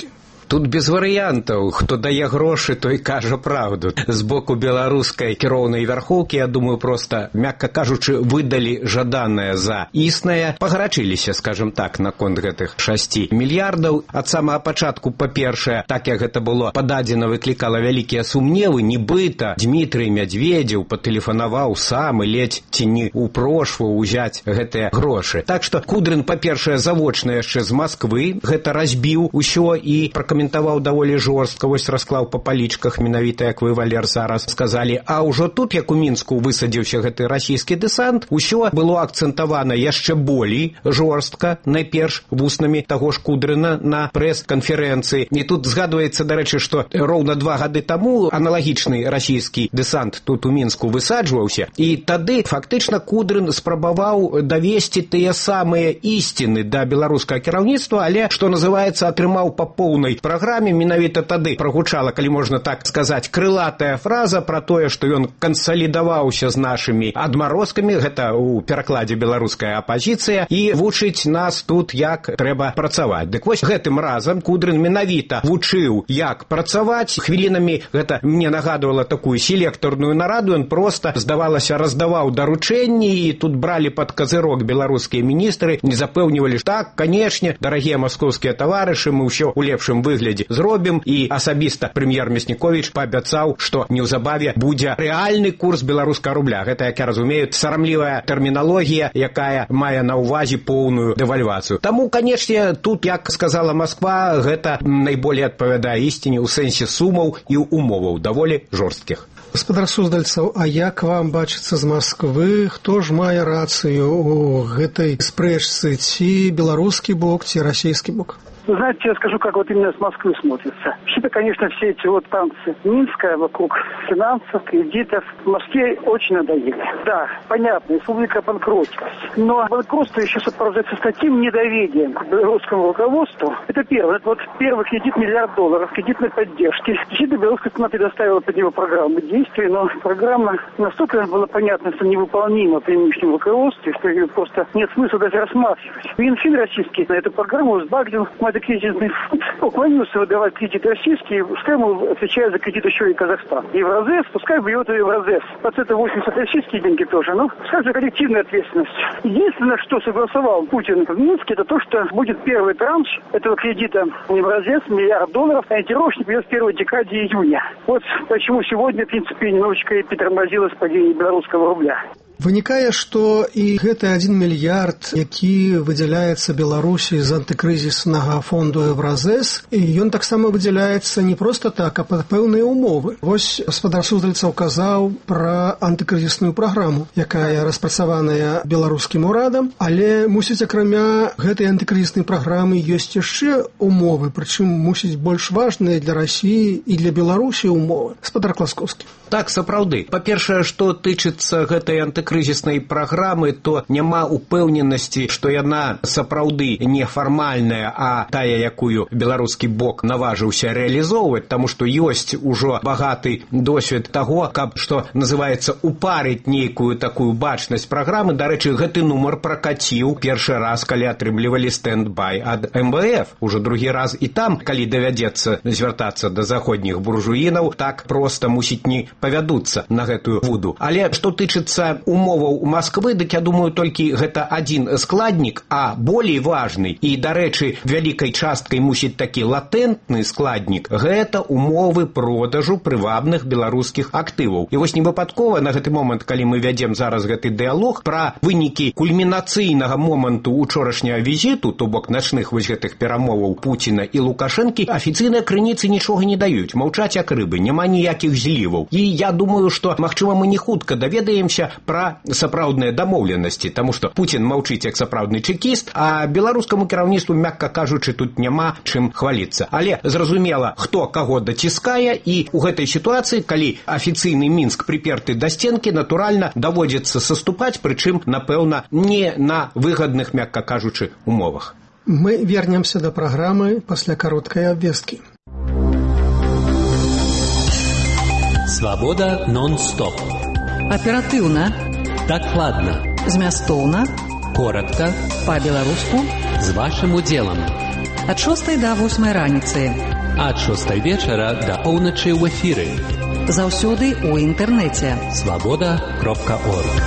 Тут без варыянтаў, хто дае грошы, той кажа праўду. З боку беларускай кіроўнай вярхоўкі, я думаю, проста, мякка кажучы, выдалі жаданае за існае, пагарачыліся, скажем так, наконт гэтых шасці мільярдаў. Ад самага пачатку, па-першае, так як гэта было пададзена, выклікала вялікія сумневы, нібыта Дмітрый Мядзведзеў патэлефанаваў сам і ледзь ці не упрошваў узяць гэтыя грошы. Так што Кудрын, па-першае, завочна яшчэ з Масквы гэта разбіў усё і пракаментаваў даволі жорстка, вось расклаў па палічках, менавіта як вы, Валер, зараз сказалі. А ўжо тут, як у Мінску высадзіўся гэты расійскі дэсант, усё было акцэнтавана яшчэ болей жорстка, найперш вуснамі таго ж Кудрына на прэс-канферэнцыі. І тут згадваецца, дарэчы, што роўна два гады таму аналагічны расійскі дэсант тут у Мінску высаджваўся, і тады фактычна Кудрын спрабаваў давесці тыя самыя ісціны да беларускага кіраўніцтва, але, што называецца, атрымаў па поўнай праграме. Менавіта тады прагучала, калі можна так сказаць, крылатая фраза пра тое, што ён кансалідаваўся з нашымі адмарозкамі, гэта ў перакладзе беларуская апазіцыя, і вучыць нас тут, як трэба працаваць. Дык вось гэтым разам Кудрын менавіта вучыў, як працаваць. Хвілінамі гэта мне нагадывала такую селектарную нараду, ён проста, здавалася, раздаваў даручэнні, і тут бралі пад казырок беларускія міністры, не запэўнівалі, так, канешне, дарагія маскоўскія таварышы, мы ўсё ў лепшым выглядзе зробім, і асабіста прэм'ер Мясніковіч паабяцаў, што неўзабаве будзе рэальны курс беларускага рубля. Гэта, як я разумею, сарамлівая тэрміналогія, якая мае на ўвазе поўную дэвальвацыю. Таму, канешне, тут, як сказала Масква, гэта найболей адпавядае ісціне ў сэнсе сумаў і умоваў даволі жорсткіх. Гаспадар Суздальцаў, а як вам бачыцца з Масквы, хто ж мае рацыю ў гэтай спрэчцы, ці беларускі бок, ці расійскі бок? Вы знаете, я скажу, как вот именно с Москвы смотрится. Вообще-то, конечно, все эти вот танцы Минская вокруг финансов, кредитов в Москве очень надоели. Да, понятно, республика банкротилась. Но банкротство еще сопровождается с таким недоверием к белорусскому руководству. Это первое. Это вот первый кредит миллиард долларов, кредитной поддержки. Действительно, белорусская страна предоставила под него программу действий, но программа настолько была понятна, что невыполнима при нынешнем руководстве, что ее просто нет смысла даже рассматривать. Минфин российский на эту программу сбагрил кризисный фонд уклонился выдавать кредит российский, пускай ему отвечает за кредит еще и Казахстан. Евразес, пускай бьет Евразес. Процентов восемьдесят российские деньги тоже, ну, пускай за коллективную ответственность. Единственное, что согласовал Путин в Минске, это то, что будет первый транш этого кредита Евразес, миллиард долларов, а ориентировочно придет в первой декаде июня. Вот почему сегодня, в принципе, немножечко и притормозилось падение белорусского рубля. Вынікае, што і гэты адзін мільярд, які выдзяляецца Беларусі з антыкрызіснага фонду Евразес, і ён таксама выдзяляецца не проста так, а пад пэўныя умовы. Вось гаспадар Суздальцаў казаў пра антыкрызісную праграму, якая распрацаваная беларускім урадам, але, мусіць, акрамя гэтай антыкрызіснай праграмы ёсць яшчэ умовы, прычым, мусіць, больш важныя для Расіі і для Беларусі умовы. Гаспадар Класкоўскі. Так, сапраўды. Па-першае, што тычыцца гэтай антыкрызіснай праграмы, то няма упэўненасці, што яна сапраўды не фармальная, а тая, якую беларускі бок наважыўся рэалізоўваць, таму што ёсць ужо багаты досвед таго, каб, што называецца, упарыць нейкую такую бачнасць праграмы. Дарэчы, гэты нумар пракаціў першы раз, калі атрымлівалі стэнд-бай ад эм бэ эф. Ужо другі раз і там, калі давядзецца звяртацца да заходніх буржуінаў, так проста мусіць не павядуцца на гэтую вуду. Але што тычыцца умоваў у Масквы, дык я думаю, толькі гэта адзін складнік, а болей важны і, дарэчы, вялікай часткай мусіць такі латэнтны складнік, гэта умовы продажу прывабных беларускіх актываў. І вось невыпадкова на гэты момант, калі мы вядзем зараз гэты дыялог, пра вынікі кульмінацыйнага моманту учорашняга візіту, то бок начных вось гэтых перамоваў Пуціна і Лукашэнкі, афіцыйныя крыніцы нічога не даюць, маўчаць як рыбы, няма ніякіх зліваў. І я думаю, што, магчыма, мы не хутка даведаемся пра сапраўдныя дамоўленасці, таму што Пуцін маўчыць як сапраўдны чекіст, а беларускаму кіраўніцтву, мякка кажучы, тут няма чым хваліцца. Але зразумела, хто каго даціскае, і ў гэтай сітуацыі, калі афіцыйны Мінск прыперты да сценкі, натуральна, даводзіцца саступаць, прычым, напэўна, не на выгадных, мякка кажучы, умовах. Мы вернемся да праграмы пасля кароткай абвесткі. Свабода нон-стоп. Аператыўна. Дакладна. Змястоўна. Коротка. Па-беларуску. З вашым удзелам. Ад шостай да восьмай раніцы. Ад шостай вечара да поўначы ў эфіры. Заўсёды ў інтэрнэце. Свабода кропка орг.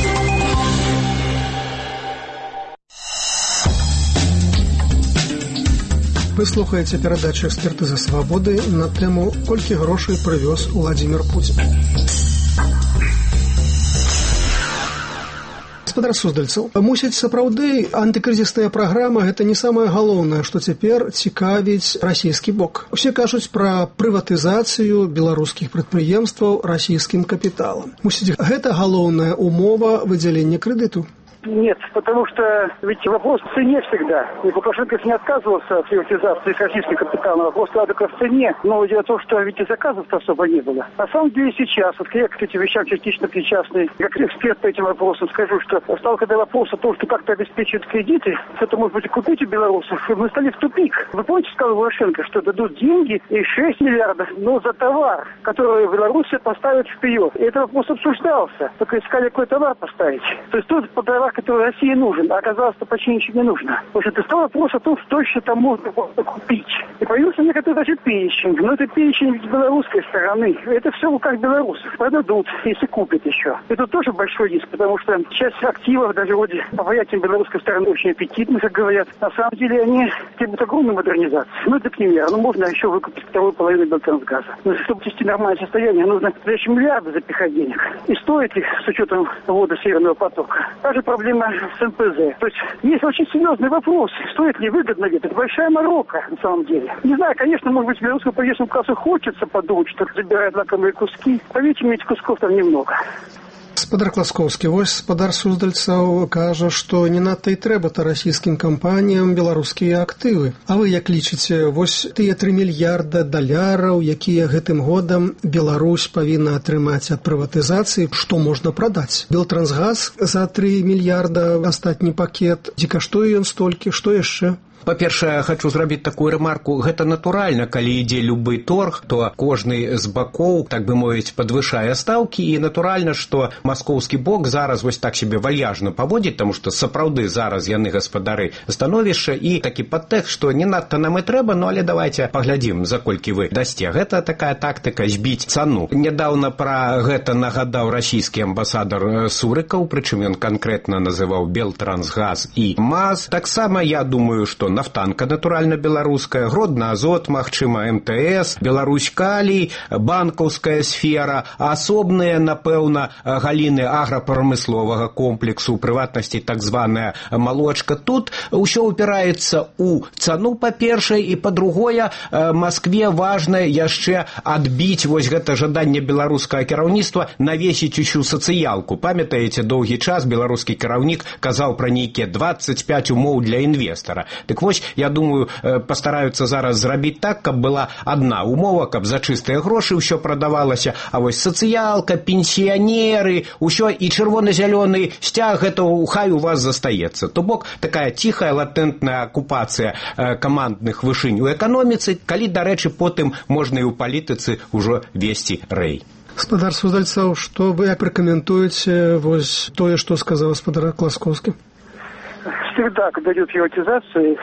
Вы слухаеце перадачу «Экспертыза свабоды» на тэму «Колькі грошай прывёз Владимир Путин». Гаспадар Суздальцаў, мусіць, сапраўды, антыкрызісная праграма – гэта не самае галоўнае, што цяпер цікавіць расійскі бок. Усе кажуць пра прыватызацыю беларускіх прадпрыемстваў расійскім капіталам. Мусіць, гэта галоўная умова выдзялення крэдыту? Нет, потому что ведь вопрос в цене всегда. И Лукашенко не отказывался от приватизации российского капитала, вопрос только в цене. Но дело в том, что ведь и заказов-то особо не было. На самом деле сейчас, вот я к этим вещам частично причастный, как эксперт по этим вопросам скажу, что стал когда вопрос о том, что как-то обеспечивают кредиты, что-то может быть купить у белорусов, мы стали в тупик. Вы помните, сказал Лукашенко, что дадут деньги и шесть миллиардов, но за товар, который Беларусь поставит вперед. И этот вопрос обсуждался. Только искали какой товар поставить. То есть тут по товар, который России нужен, а оказалось-то почти ничего не нужно. В общем, это стал вопрос о том, что еще там можно купить. И появился некоторый даже перечень. Но это перечень белорусской стороны. Это все в руках белорусов. Продадут, если купят еще. Это тоже большой риск, потому что часть активов, даже вроде по понятиям белорусской стороны, очень аппетитны, как говорят. На самом деле они требуют огромной модернизации. Ну, это к примеру. Ну, можно еще выкупить вторую половину Белтрансгаза. Но чтобы ввести нормальное состояние, нужно даже миллиарды запихать денег. И стоит их с учетом ввода Северного потока. Та же проблема с эн пэ зэ. То есть есть очень серьезный вопрос, стоит ли выгодно это. Это большая морока, на самом деле. Не знаю, конечно, может быть, белорусскому правительству кассу хочется подумать, что забирают лакомые куски. Поверьте мне, этих кусков там немного. Гаспадар Класкоўскі, вось гаспадар Суздальцаў кажа, што не надта і трэба-то расійскім кампаніям беларускія актывы. А вы як лічыце, вось тыя тры мільярда даляраў, якія гэтым годам Беларусь павінна атрымаць ад прыватызацыі, што можна прадаць? Белтрансгаз за тры мільярда, астатні пакет, ці каштуе ён столькі, што яшчэ? Па-першае, хочу зрабіць такую ремарку. Гэта натуральна, калі ідзе любы торг, то кожны з бакоў, так бы мовіць, падвышае стаўкі, і натуральна, што маскоўскі бок зараз вось так себе вальяжна паводзіць, таму што сапраўды зараз яны гаспадары становішча, і такі падтэкст, што не надта нам і трэба, ну але давайте паглядзім, за колькі вы дасце. Гэта такая тактыка збіць цану. Нядаўна пра гэта нагадаў расійскі амбасадар Сурыкаў, прычым ён канкрэтна называў Белтрансгаз і МАЗ. Таксама я думаю, што нафтанка, натуральна, беларуская, Гродна-Азот, магчыма, эм тэ эс, Беларусь-Калій, банкаўская сфера, асобныя, напэўна, галіны аграпрамысловага комплексу, у прыватнасці так званая малочка. Тут ўсё упіраецца ў цану, па-першае, і па-другое, Маскве важна яшчэ адбіць вось гэта жаданне беларускага кіраўніцтва навесіць усю сацыялку. Памятаеце, доўгі час беларускі кіраўнік казаў пра нейкія дваццаць пяць умоў для інвестара. Так вось, я думаю, пастараюцца зараз зрабіць так, каб была адна умова, каб за чыстыя грошы ўсё прадавалася, а вось сацыялка, пенсіянеры, ўсё і чырвона-зялёны сцяг, гэта хай у вас застаецца. То бок, такая ціхая латэнтная акупацыя камандных вышынь у эканоміцы, калі, дарэчы, потым можна і ў палітыцы ўжо весці рэй. Гаспадар Суздальцаў, што вы пракаментуеце вось тое, што сказаў гаспадар Класкоўскі? Всегда, когда идет приватизация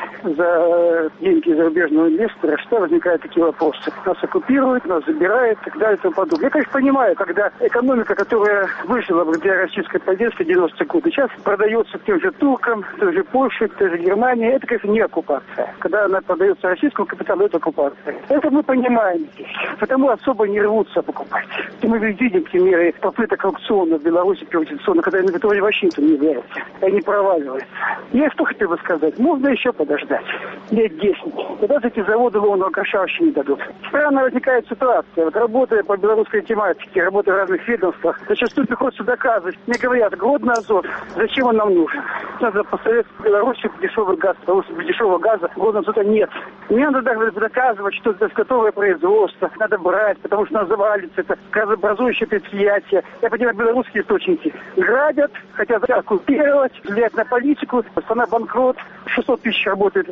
за деньги зарубежного инвестора, всегда возникают такие вопросы. Нас оккупируют, нас забирают, и так далее и тому подобное. Я, конечно, понимаю, когда экономика, которая вышла благодаря российской поддержке девяностые годы, сейчас продается тем же туркам, той же Польше, той же Германии. Это, конечно, не оккупация. Когда она продается российскому капиталу, это оккупация. Это мы понимаем здесь. Потому особо не рвутся покупать. И мы видим примеры попыток аукциона в Беларуси приватизационных, когда на которой Вашингтон не является. И они проваливаются. Я что хотел бы сказать? Можно еще подождать. Лет десять. Когда эти заводы ловного гроша вообще не дадут. Странно возникает ситуация. Вот работая по белорусской тематике, работая в разных ведомствах, зачастую приходится доказывать. Мне говорят, Гродно-Азот, зачем он нам нужен? Надо посоветовать Беларуси дешевый газ, потому что без дешевого газа Гродно-Азота нет. Не надо даже доказывать, что это готовое производство. Надо брать, потому что нас завалится. Это газообразующее предприятие. Я понимаю, белорусские источники грабят, хотят оккупировать, влиять на политику. Страна банкрот, шестьсот тысяч работает в России.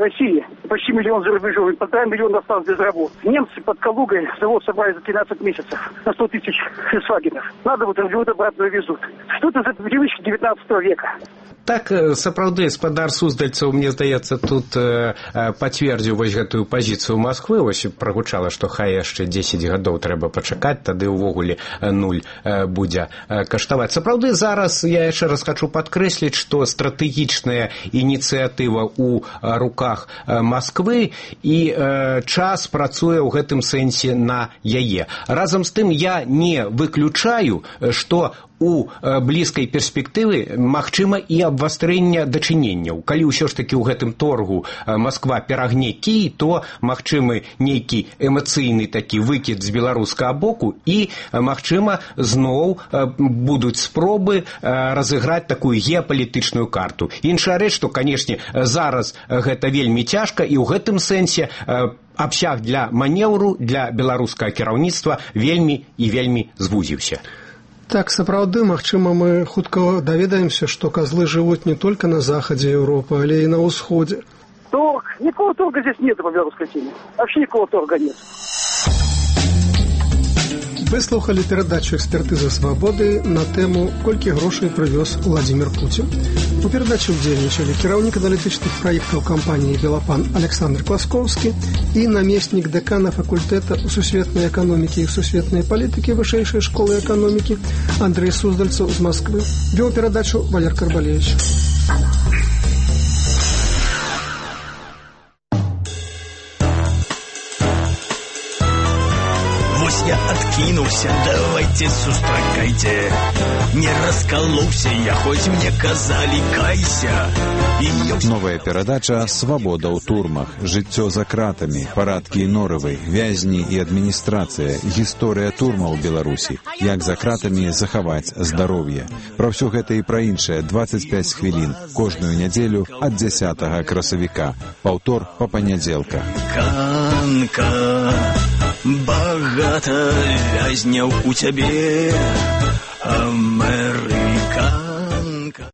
Почти миллион за рубежом, и полтора миллиона осталось без работы. Немцы под Калугой завод собрали за тринадцать месяцев на сто тысяч фольксвагенов. Надо вот развивают, обратно везут. Что это за привычки девятнадцатого века? Так, сапраўды, спадар суздальцаў, мне здаецца, тут э, пацвердзіў вось гэтую пазіцыю Масквы, вось прагучала, што хай яшчэ дзесяць гадоў трэба пачакаць, тады ўвогуле нуль э, будзе э, каштаваць. Сапраўды, зараз я яшчэ раз хачу падкрэсліць, што стратэгічная ініцыятыва ў руках э, Масквы і э, час працуе ў гэтым сэнсе на яе. Разам з тым, я не выключаю, што у блізкай перспектывы магчыма і абвастрэнне дачыненняў. Калі ўсё ж такі ў гэтым торгу Масква перагне кій, то магчымы нейкі эмацыйны такі выкід з беларускага боку і, магчыма, зноў будуць спробы разыграць такую геапалітычную карту. Іншая рэч, што, канешне, зараз гэта вельмі цяжка і ў гэтым сэнсе абсяг для манеўру, для беларускага кіраўніцтва вельмі і вельмі звузіўся. Так, сапраўды, магчыма, мы хутка даведаемся, што козлы жывуць не толькі на захадзе Еўропы, але і на ўсходзе. Торг. Никакого торга здесь нет по белорусской теме. Вообще никакого торга нет. Вы слухали перадачу «Экспертыза свабоды» на тэму «Колькі грошай прывёз Владимир Путин». У перадачы ўдзельнічалі кіраўнік аналітычных праектаў кампаніі «Белапан» Александр Класкоўскі і намеснік дэкана факультэта сусветнай эканомікі і сусветнай палітыкі Вышэйшай школы эканомікі Андрей Суздальцаў з Москвы. Вёў перадачу Валер Карбалевич. Я откинулся, давайте сустракайте. Не раскололся я, хоть мне казали кайся. І... Новая перадача «Свабода ў турмах», жыццё за кратамі, парадкі і норавы, вязні і адміністрацыя, гісторыя турмаў у Беларусі, як за кратамі захаваць здароўе. Пра ўсё гэта і пра іншае дваццаць пяць хвілін кожную нядзелю ад дзясятага красавіка, паўтор па панядзелка. Канка, багата вязняў у цябе, амерыканка.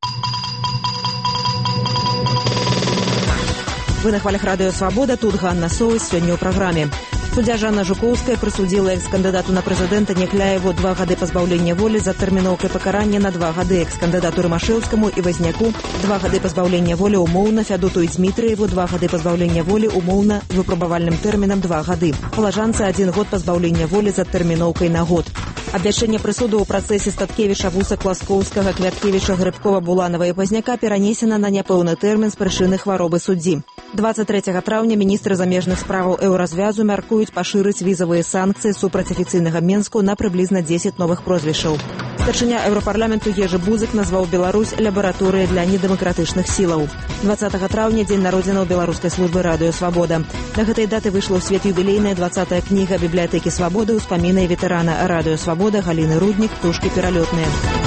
Вы на хвалях радыё «Свабода», тут Ганна Соус, сёння ў праграме. Суддзя Жанна Жукоўская прысудзіла экс-кандыдату на прэзідэнта Някляеву два гады пазбаўлення волі за тэрміноўкай пакарання на два гады, экс-кандыдату Рымашэўскаму і Вазняку два гады пазбаўлення волі умоўна, Фядоту і Дзмітрыеву два гады пазбаўлення волі умоўна з выпрабавальным тэрмінам два гады. Палажанцы адзін год пазбаўлення волі за тэрміноўкай на год. Абвяшчэнне прысуду ў працэсе Статкевіча, Вуса, Класкоўскага, Квяткевіча, Грыбкова, Буланова і Пазняка перанесена на няпэўны тэрмін з прычыны хваробы суддзі. дваццаць трэцяга траўня міністры замежных справаў Еўразвязу мяркуюць пашырыць візавыя санкцыі супраць афіцыйнага Менску на прыблізна дзесяць новых прозвішчаў. Старшыня Еўрапарламенту Ежы Бузык назваў Беларусь лабараторыяй для недэмакратычных сілаў. дваццатага траўня дзень народзінаў беларускай службы радыё «Свабода». На гэтай даты выйшла ў свет юбілейная дваццатая кніга бібліятэкі «Свабоды» ўспамінай ветэрана радыё «Свабода» Галіны Руднік «Птушкі пералётныя».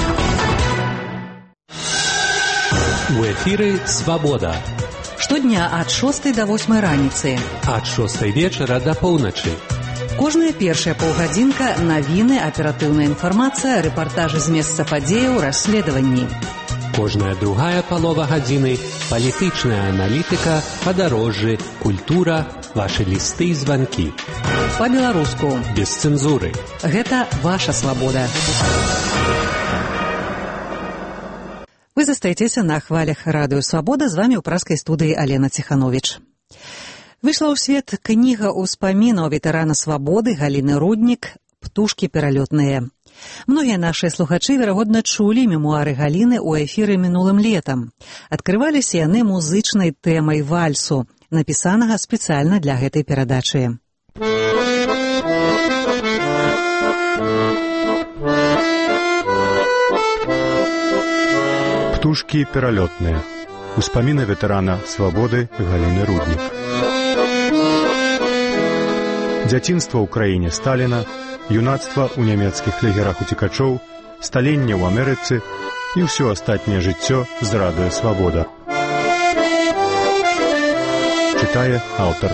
У эфіры «Свабода». Штодня ад шостай да восьмай раніцы. Ад шостай вечара да поўначы. Кожная першая паўгадзінка навіны, аператыўная інфармацыя, рэпартажы з месца падзеяў, расследаванні. Кожная другая палова гадзіны палітычная аналітыка, падарожжы, культура, вашы лісты і званкі. Па-беларуску. Без цэнзуры. Гэта ваша свабода. Вы застаецеся на хвалях радыё «Свабода», з вамі ў праскай студыі Алена Ціхановіч. Выйшла ў свет кніга ўспамінаў ветэрана свабоды Галіны Руднік «Птушкі пералётныя». Многія нашыя слухачы, верагодна, чулі мемуары Галіны ў эфіры мінулым летам. Адкрываліся яны музычнай тэмай вальсу, напісанага спецыяльна для гэтай перадачы. Птушкі пералётныя. Успаміны ветэрана свабоды Галіны Руднік. Дзяцінства ў краіне Сталіна, юнацтва ў нямецкіх лагерах уцекачоў, сталенне ў Амерыцы і ўсё астатняе жыццё з радыё «Свабода». Чытае аўтар.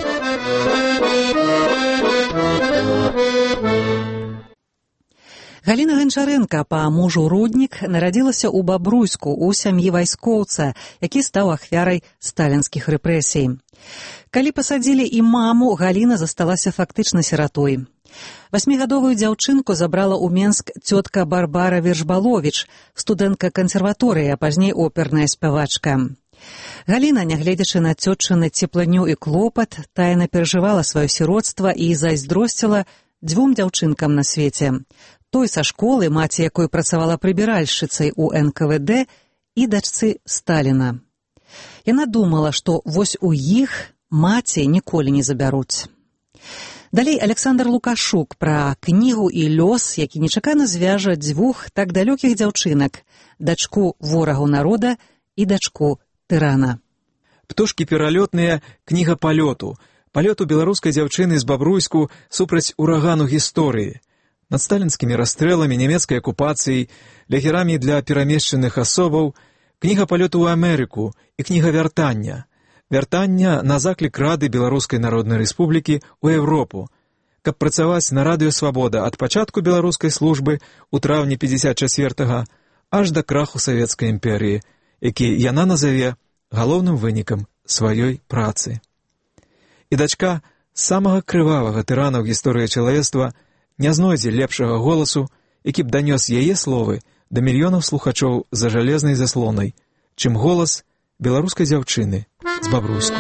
Галіна Ганчарэнка па мужу Руднік нарадзілася ў Бабруйску ў сям'і вайскоўца, які стаў ахвярай сталінскіх рэпрэсій. Калі пасадзілі і маму, Галіна засталася фактычна сіратой. Васьмігадовую дзяўчынку забрала ў Менск цётка Барбара Вершбаловіч, студэнтка кансерваторыі, а пазней оперная спявачка. Галіна, нягледзячы на цётчыны цеплыню і клопат, тайна перажывала сваё сіроцтва і зайздросціла дзвюм дзяўчынкам на свеце. Той са школы, маці якой працавала прыбіральшчыцай у эн ка вэ дэ, і дачцы Сталіна. Яна думала, што вось у іх маці ніколі не забяруць. Далей Александр Лукашук пра кнігу і лёс, які нечакана звяжа дзвюх так далёкіх дзяўчынак, дачку ворагу народа і дачку тырана. Птушкі пералётныя, кніга палёту. Палёту беларускай дзяўчыны з Бабруйску супраць урагану гісторыі. Над сталінскімі расстрэламі, нямецкай акупацыяй, лагерамі для перамешчаных асобаў, кніга палёту ў Амерыку і кніга вяртання. Вяртання на заклік Рады Беларускай Народнай Рэспублікі ў Еўропу, каб працаваць на радыё «Свабода» ад пачатку беларускай службы ў траўні пятьдесят четвёртага аж да краху Савецкай імперыі, які яна назаве галоўным вынікам сваёй працы. І дачка самага крывавага тырана ў гісторыі чалавецтва не знойдзе лепшага голасу, які б данёс яе словы да мільёнаў слухачоў за жалезнай заслонай, чым голас беларускай дзяўчыны з Бабруйску.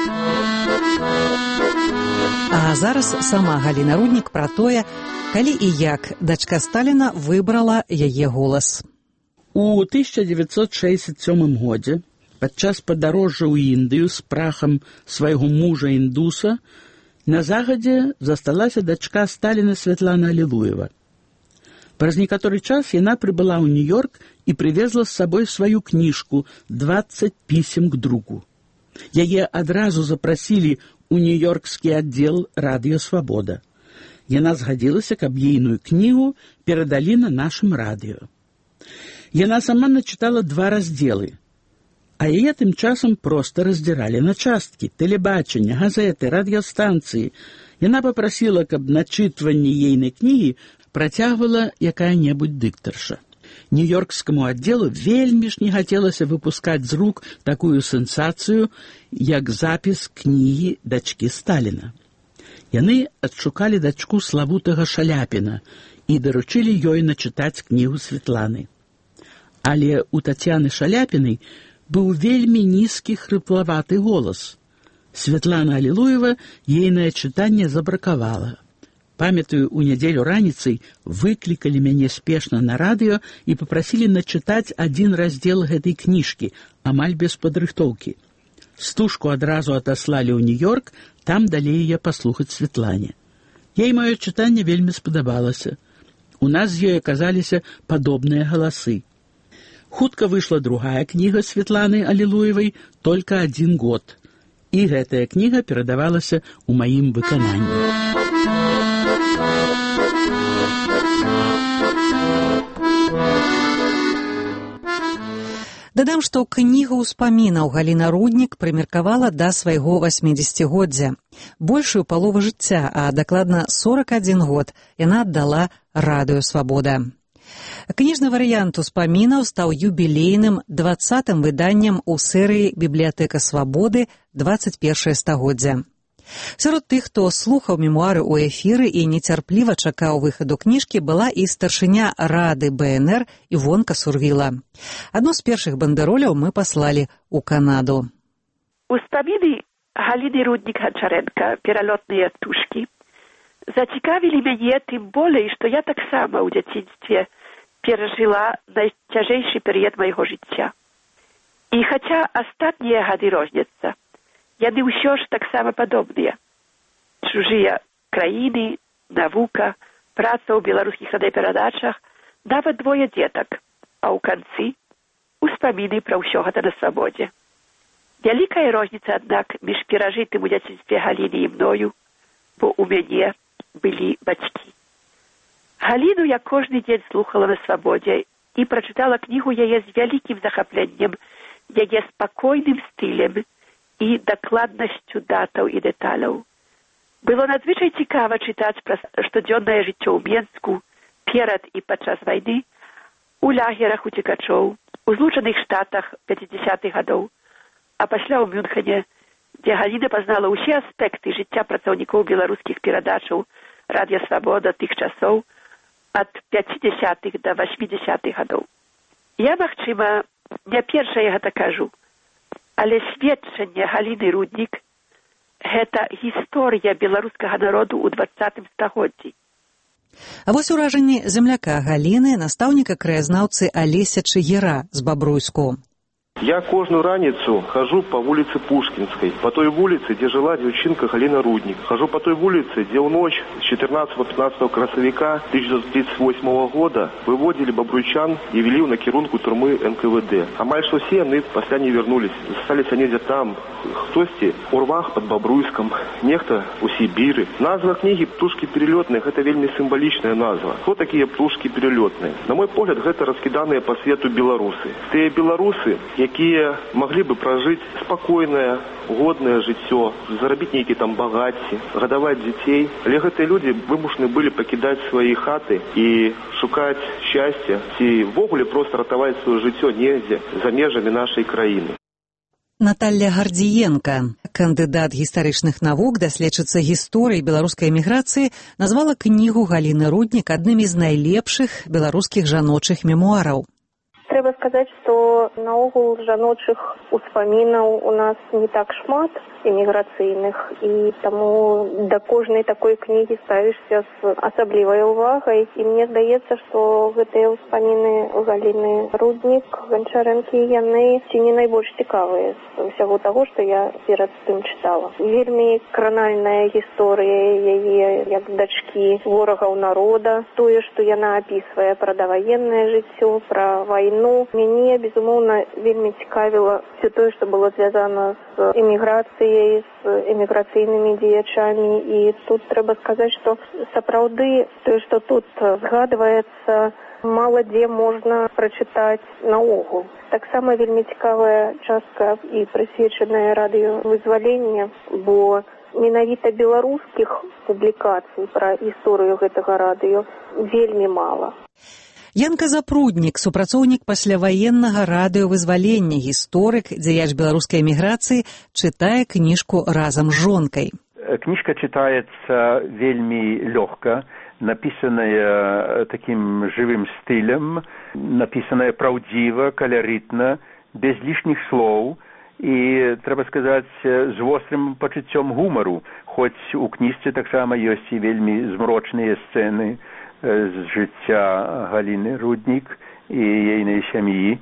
А зараз сама Галіна Руднік пра тое, калі і як дачка Сталіна выбрала яе голас. У тысяча девятьсот шестьдесят седьмом годзе падчас падарожжа ў Індыю з прахам свайго мужа-індуса на захадзе засталася дачка Сталіна Святлана Алілуева. Праз некаторы час яна прыбыла ў Нью-Йорк і прывезла з сабой сваю кніжку «двадцать пісем к другу». Яе адразу запрасілі ў нью-йоркскі аддзел радыё «Свабода». Яна згадзілася, каб ейную кнігу перадалі на нашым радыё. Яна сама начытала два раздзелы, а яе тым часам проста раздзіралі на часткі, тэлебачанне, газеты, радыёстанцыі. Яна папрасіла, каб начытванне ейнай кнігі працягвала якая-небудзь дыктарша. Нью-йоркскаму аддзелу вельмі ж не хацелася выпускаць з рук такую сенсацыю, як запіс кнігі дачкі Сталіна. Яны адшукалі дачку славутага Шаляпіна і даручылі ёй начытаць кнігу Светланы. Але у Тацяны Шаляпінай быў вельмі нізкі хрыплаваты голас. Святлана Алілуева ейнае чытанне забракавала. Памятаю, у нядзелю раніцай выклікалі мяне спешна на радыё і папрасілі начытаць адзін раздзел гэтай кніжкі, амаль без падрыхтоўкі. Стужку адразу атаслалі ў Нью-Йорк, там далей яе паслухаць Светлане. Ей маё чытанне вельмі спадабалася. У нас з ёй аказаліся падобныя галасы. Хутка выйшла другая кніга Светланы Алілуевай «Только один год». І гэтая кніга перадавалася ў маім выкананні. Дадам, што кнігу ўспамінаў Галіна Руднік прымеркавала да свайго васьмідзесяцігоддзя. Большую палову жыцця, а дакладна сорок адзін год, яна аддала радыё «Свабода». Кніжны варыянт успамінаў стаў юбілейным дваццатым выданнем у серыі «Бібліятэка Свабоды» двадцать першае стагоддзя. Сярод тых, хто слухаў мемуары ў эфіры і нецярпліва чакаў выхаду кніжкі, была і старшыня Рады бэ эн эр Івонка Сурвіла. Адну з першых бандероляў мы паслалі ў Канаду. Успаміны Галіны Руднік-Ганчарэнка «Пералётныя птушкі» зацікавілі мяне тым болей, што я таксама ў дзяцінстве перажыла найцяжэйшы перыяд майго жыцця. І хаця астатнія гады розняцца, яны ўсё ж таксама падобныя. Чужыя краіны, навука, праца ў беларускіх радыёперадачах, нават двое дзетак, а ў канцы успаміны пра ўсё гэта на свабодзе. Вялікая розніца, аднак, між перажытым у дзяцінстве Галіны і мною, бо ў мяне былі бацькі. Галіну я кожны дзень слухала на свабодзе і прачытала кнігу яе з вялікім захапленнем, яе спакойным стылем і дакладнасцю датаў і дэталяў. Было надзвычай цікава чытаць пра штодзённае жыццё ў Менску, перад і падчас вайны, у лагерах уцекачоў, у Злучаных Штатах пяцідзясятых гадоў, а пасля ў Мюнхене, дзе Галіна пазнала ўсе аспекты жыцця працаўнікоў беларускіх перадачаў Радыё Свабода тых часоў ад пяцідзясятых да васьмідзясятых гадоў. Я, магчыма, не першая гэта кажу, але сведчанне Галіны Руднік – гэта гісторыя беларускага народу ў дваццатым стагоддзі. А вось уражанні земляка Галіны, настаўніка краязнаўцы Алеся Чыгера з Бабруйску. Я кожную раніцу хожу по улице Пушкинской, по той улице, где жила девчонка Галина Рудник. Хожу по той улице, где в ночь с четырнадцатого по пятнадцатое красовика тысяча девятьсот тридцать восьмого года выводили бабруйчан и вели на кірунку турмы эн ка вэ дэ. А майже все они после не вернулись. Остались они где-то там, хтосьці у Рвах под Бобруйском, нехто у Сибири. Назва книги «Птушки перелетных» — это вельми символичная назва. Кто такие птушки перелетные? На мой погляд, это раскиданные по свету белорусы. Те белорусы, якія могли бы прожить спокойное, годное жыццё, зараbiць нейкі там багацці, гадаваць дзяцей. Але гэтыя людзі вымушаны былі пакідаць свае хаты і шукаць шчасця ці ввогуле проста ратаваць сваё жыццё недзе за межамі нашай краіны. Наталья Гардзіенка, кандыдат гістарычных навук, даследчыца гісторыі беларускай эміграцыі, назвала кнігу Галіны Руднік адным з найлепшых беларускіх жаночых мемуараў. Трэба сказаць, што наогул жаночых успамінаў у нас не так шмат эміграцыйных, і таму да кожнай такой кнігі ставішся з асаблівай увагай. І мне здаецца, што гэтыя ўспаміны Галіны Руднік, Гончарэнкі, яны ці не найбольш цікавыя з усяго таго, што я перад тым чытала. Вельмі кранальная гісторыя яе як дачкі ворагаў народа, тое, што яна апісвае пра даваеннае жыццё, пра вайну. Мяне, безумоўна, вельмі цікавіла все тое, што было звязана з эміграцыяй, з эміграцыйнымі дзеячамі. І тут трэба сказаць, што сапраўды тое, што тут згадваецца, мала дзе можна прачытаць наогул. Таксама вельмі цікавая частка і прысвечаная радыёвызвалення, бо менавіта беларускіх публікацый пра гісторыю гэтага радыё вельмі мала. Янка Запруднік, супрацоўнік пасляваеннага радыёвызвалення, гісторык, дзеяч беларускай эміграцыі, чытае кніжку разам з жонкай. Кніжка читается вельми легко, написанная таким живым стилем, написанная правдиво, колоритно, без лишних слов и, треба сказать, з вострым пачуццём гумору, хоць у кніжцы таксама ёсць і вельми змрочныя сцены з жыцця Галіны Руднік і ейнай сям'і.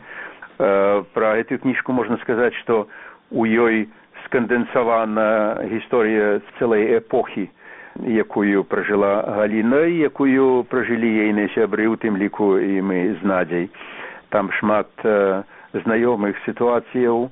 Пра гэтую кніжку можна сказаць, што у ёй скандэнсавана гісторыя цэлай эпохі, якую пражыла Галіна і якую пражылі ейныя сябры, у тым ліку і мы з Надзяй. Там шмат знаёмых сітуацыяў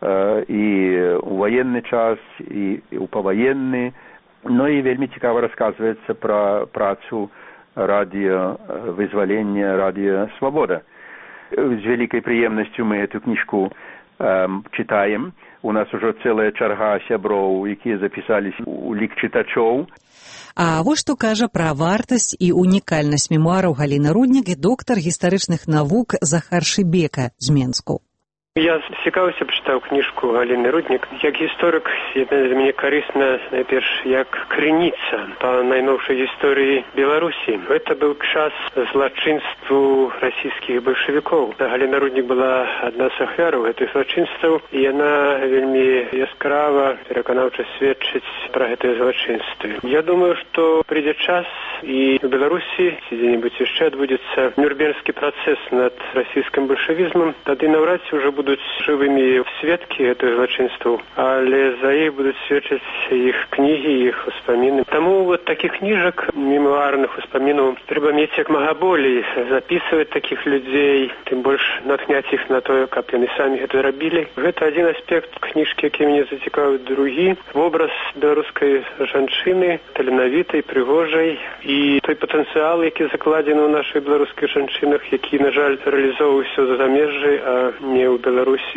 і ў ваенны час, і ў паваенны. Ну і вельмі цікава расказваецца пра працу радио вызволения, радио Свобода. С великой приемностью мы эту книжку э, читаем. У нас уже целая чарга сяброў, якія записались у лік чытачоў. А вось што кажа пра вартасць і унікальнасць мемуараў Галіны Руднік і доктар гістарычных навук Захар Шыбека з Менску. Я з цікавасцю пачытаў кніжку Галіны Руднік. Як гісторык, для мяне карысна, найперш, як крыніца па найноўшай гісторыі Беларусі. Гэта быў час злачынству расійскіх бальшавікоў. Галіна Руднік была адна з ахвяраў гэтых злачынстваў, і яна вельмі яскрава, пераканаўча сведчыць пра гэтыя злачынствы. Я думаю, што прыйдзе час, і ў Беларусі ці дзе-небудзь яшчэ адбудзецца Нюрнбергскі працэс над расійскім бальшавізмам, тады наўрад ці ўжо будуць жывымі сведкі гэтых злачынстваў, але за іх будуць сведчыць іх кнігі, іх успаміны. Таму вот такіх кніжак, мемуарных успамінаў, трэба мець як мага болей, записываць такіх людзей, тым больш натхняць іх на тое, каб яны самі гэта рабілі. Гэта адзін аспект кніжкі, які мяне зацікавіў. Другі вобраз беларускай жанчыны, таленавітай, прыгожай, і той патэнцыял, які закладзены ў нашых беларускіх жанчынах, які, на жаль, рэалізоўваўся за замежжай, а не ў Беларусі.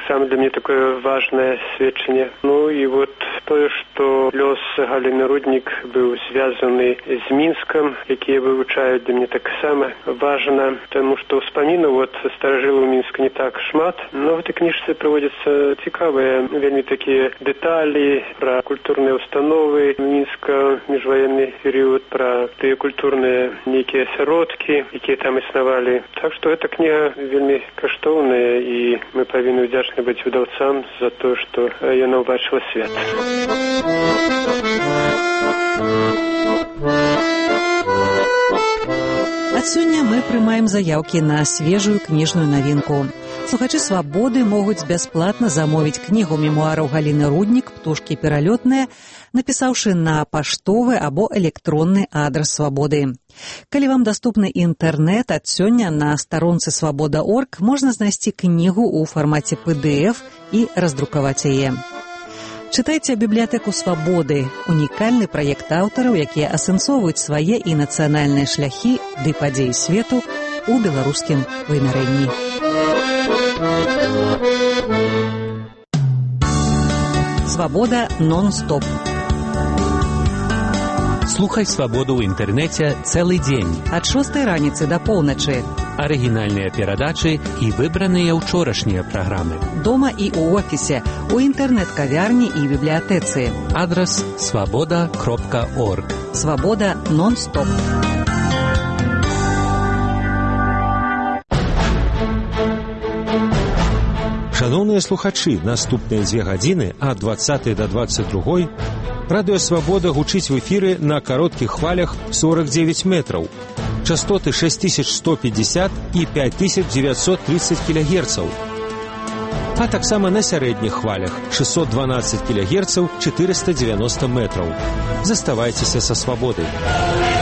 таксама для мяне такое важное сведчанне. Ну і вот тое, што лёс Галіны Руднік быў звязаны з Мінскам, які я вывучаю, для мяне таксама важна, таму што ўспамінаў вот старажылаў Мінска не так шмат, но в этой кніжцы прыводзяцца цікавыя вельмі такія дэталі пра культурныя установы Мінска, міжваенны перыяд, пра тыя культурныя нейкія асяродкі, якія там існавалі. Так што эта кніга вельмі каштоўная, і мы павінны ўдзячны быць выдаўцам за тое, што яна ўбачыла свет. Ад сёння мы прымаем заяўкі на свежую кніжную навінку. Слухачы «Свабоды» могуць бясплатна замовіць кнігу мемуараў Галіны Руднік «Птушкі пералётныя», напісаўшы на паштовы або электронны адрас «Свабоды». Калі вам даступны інтэрнэт, ад сёння на старонцы свабода точка орг можна знайсці кнігу ў фармаце пэ дэ эф і раздрукаваць яе. Чытайце бібліятэку «Свабоды» – унікальны праект аўтараў, якія асэнсоўваюць свае і нацыянальныя шляхі ды падзеі свету ў беларускім вымярэнні. Свабода нон-стоп. Слухай «Свабоду» ў інтэрнэце цэлы дзень. Ад шостай раніцы да поўначы. Арыгінальныя перадачы і выбраныя ўчорашнія праграмы. Дома і ў офісе, у інтэрнэт-кавярні і бібліятэцы. Адрас свабода кропка орг. Свабода нон-стоп. Шановныя слухачы, наступныя дзве гадзіны ад дваццатай да дваццаць другой радыё «Свабода» гучыць в эфіры на кароткіх хвалях сорок девять метраў. Частоты шесть тысяч сто пятьдесят і пять тысяч девятьсот тридцать килогерцаў. А таксама на сярэдніх хвалях шестьсот двенадцать килогерцаў четыреста девяносто метраў. Заставайцеся са «Свабодай».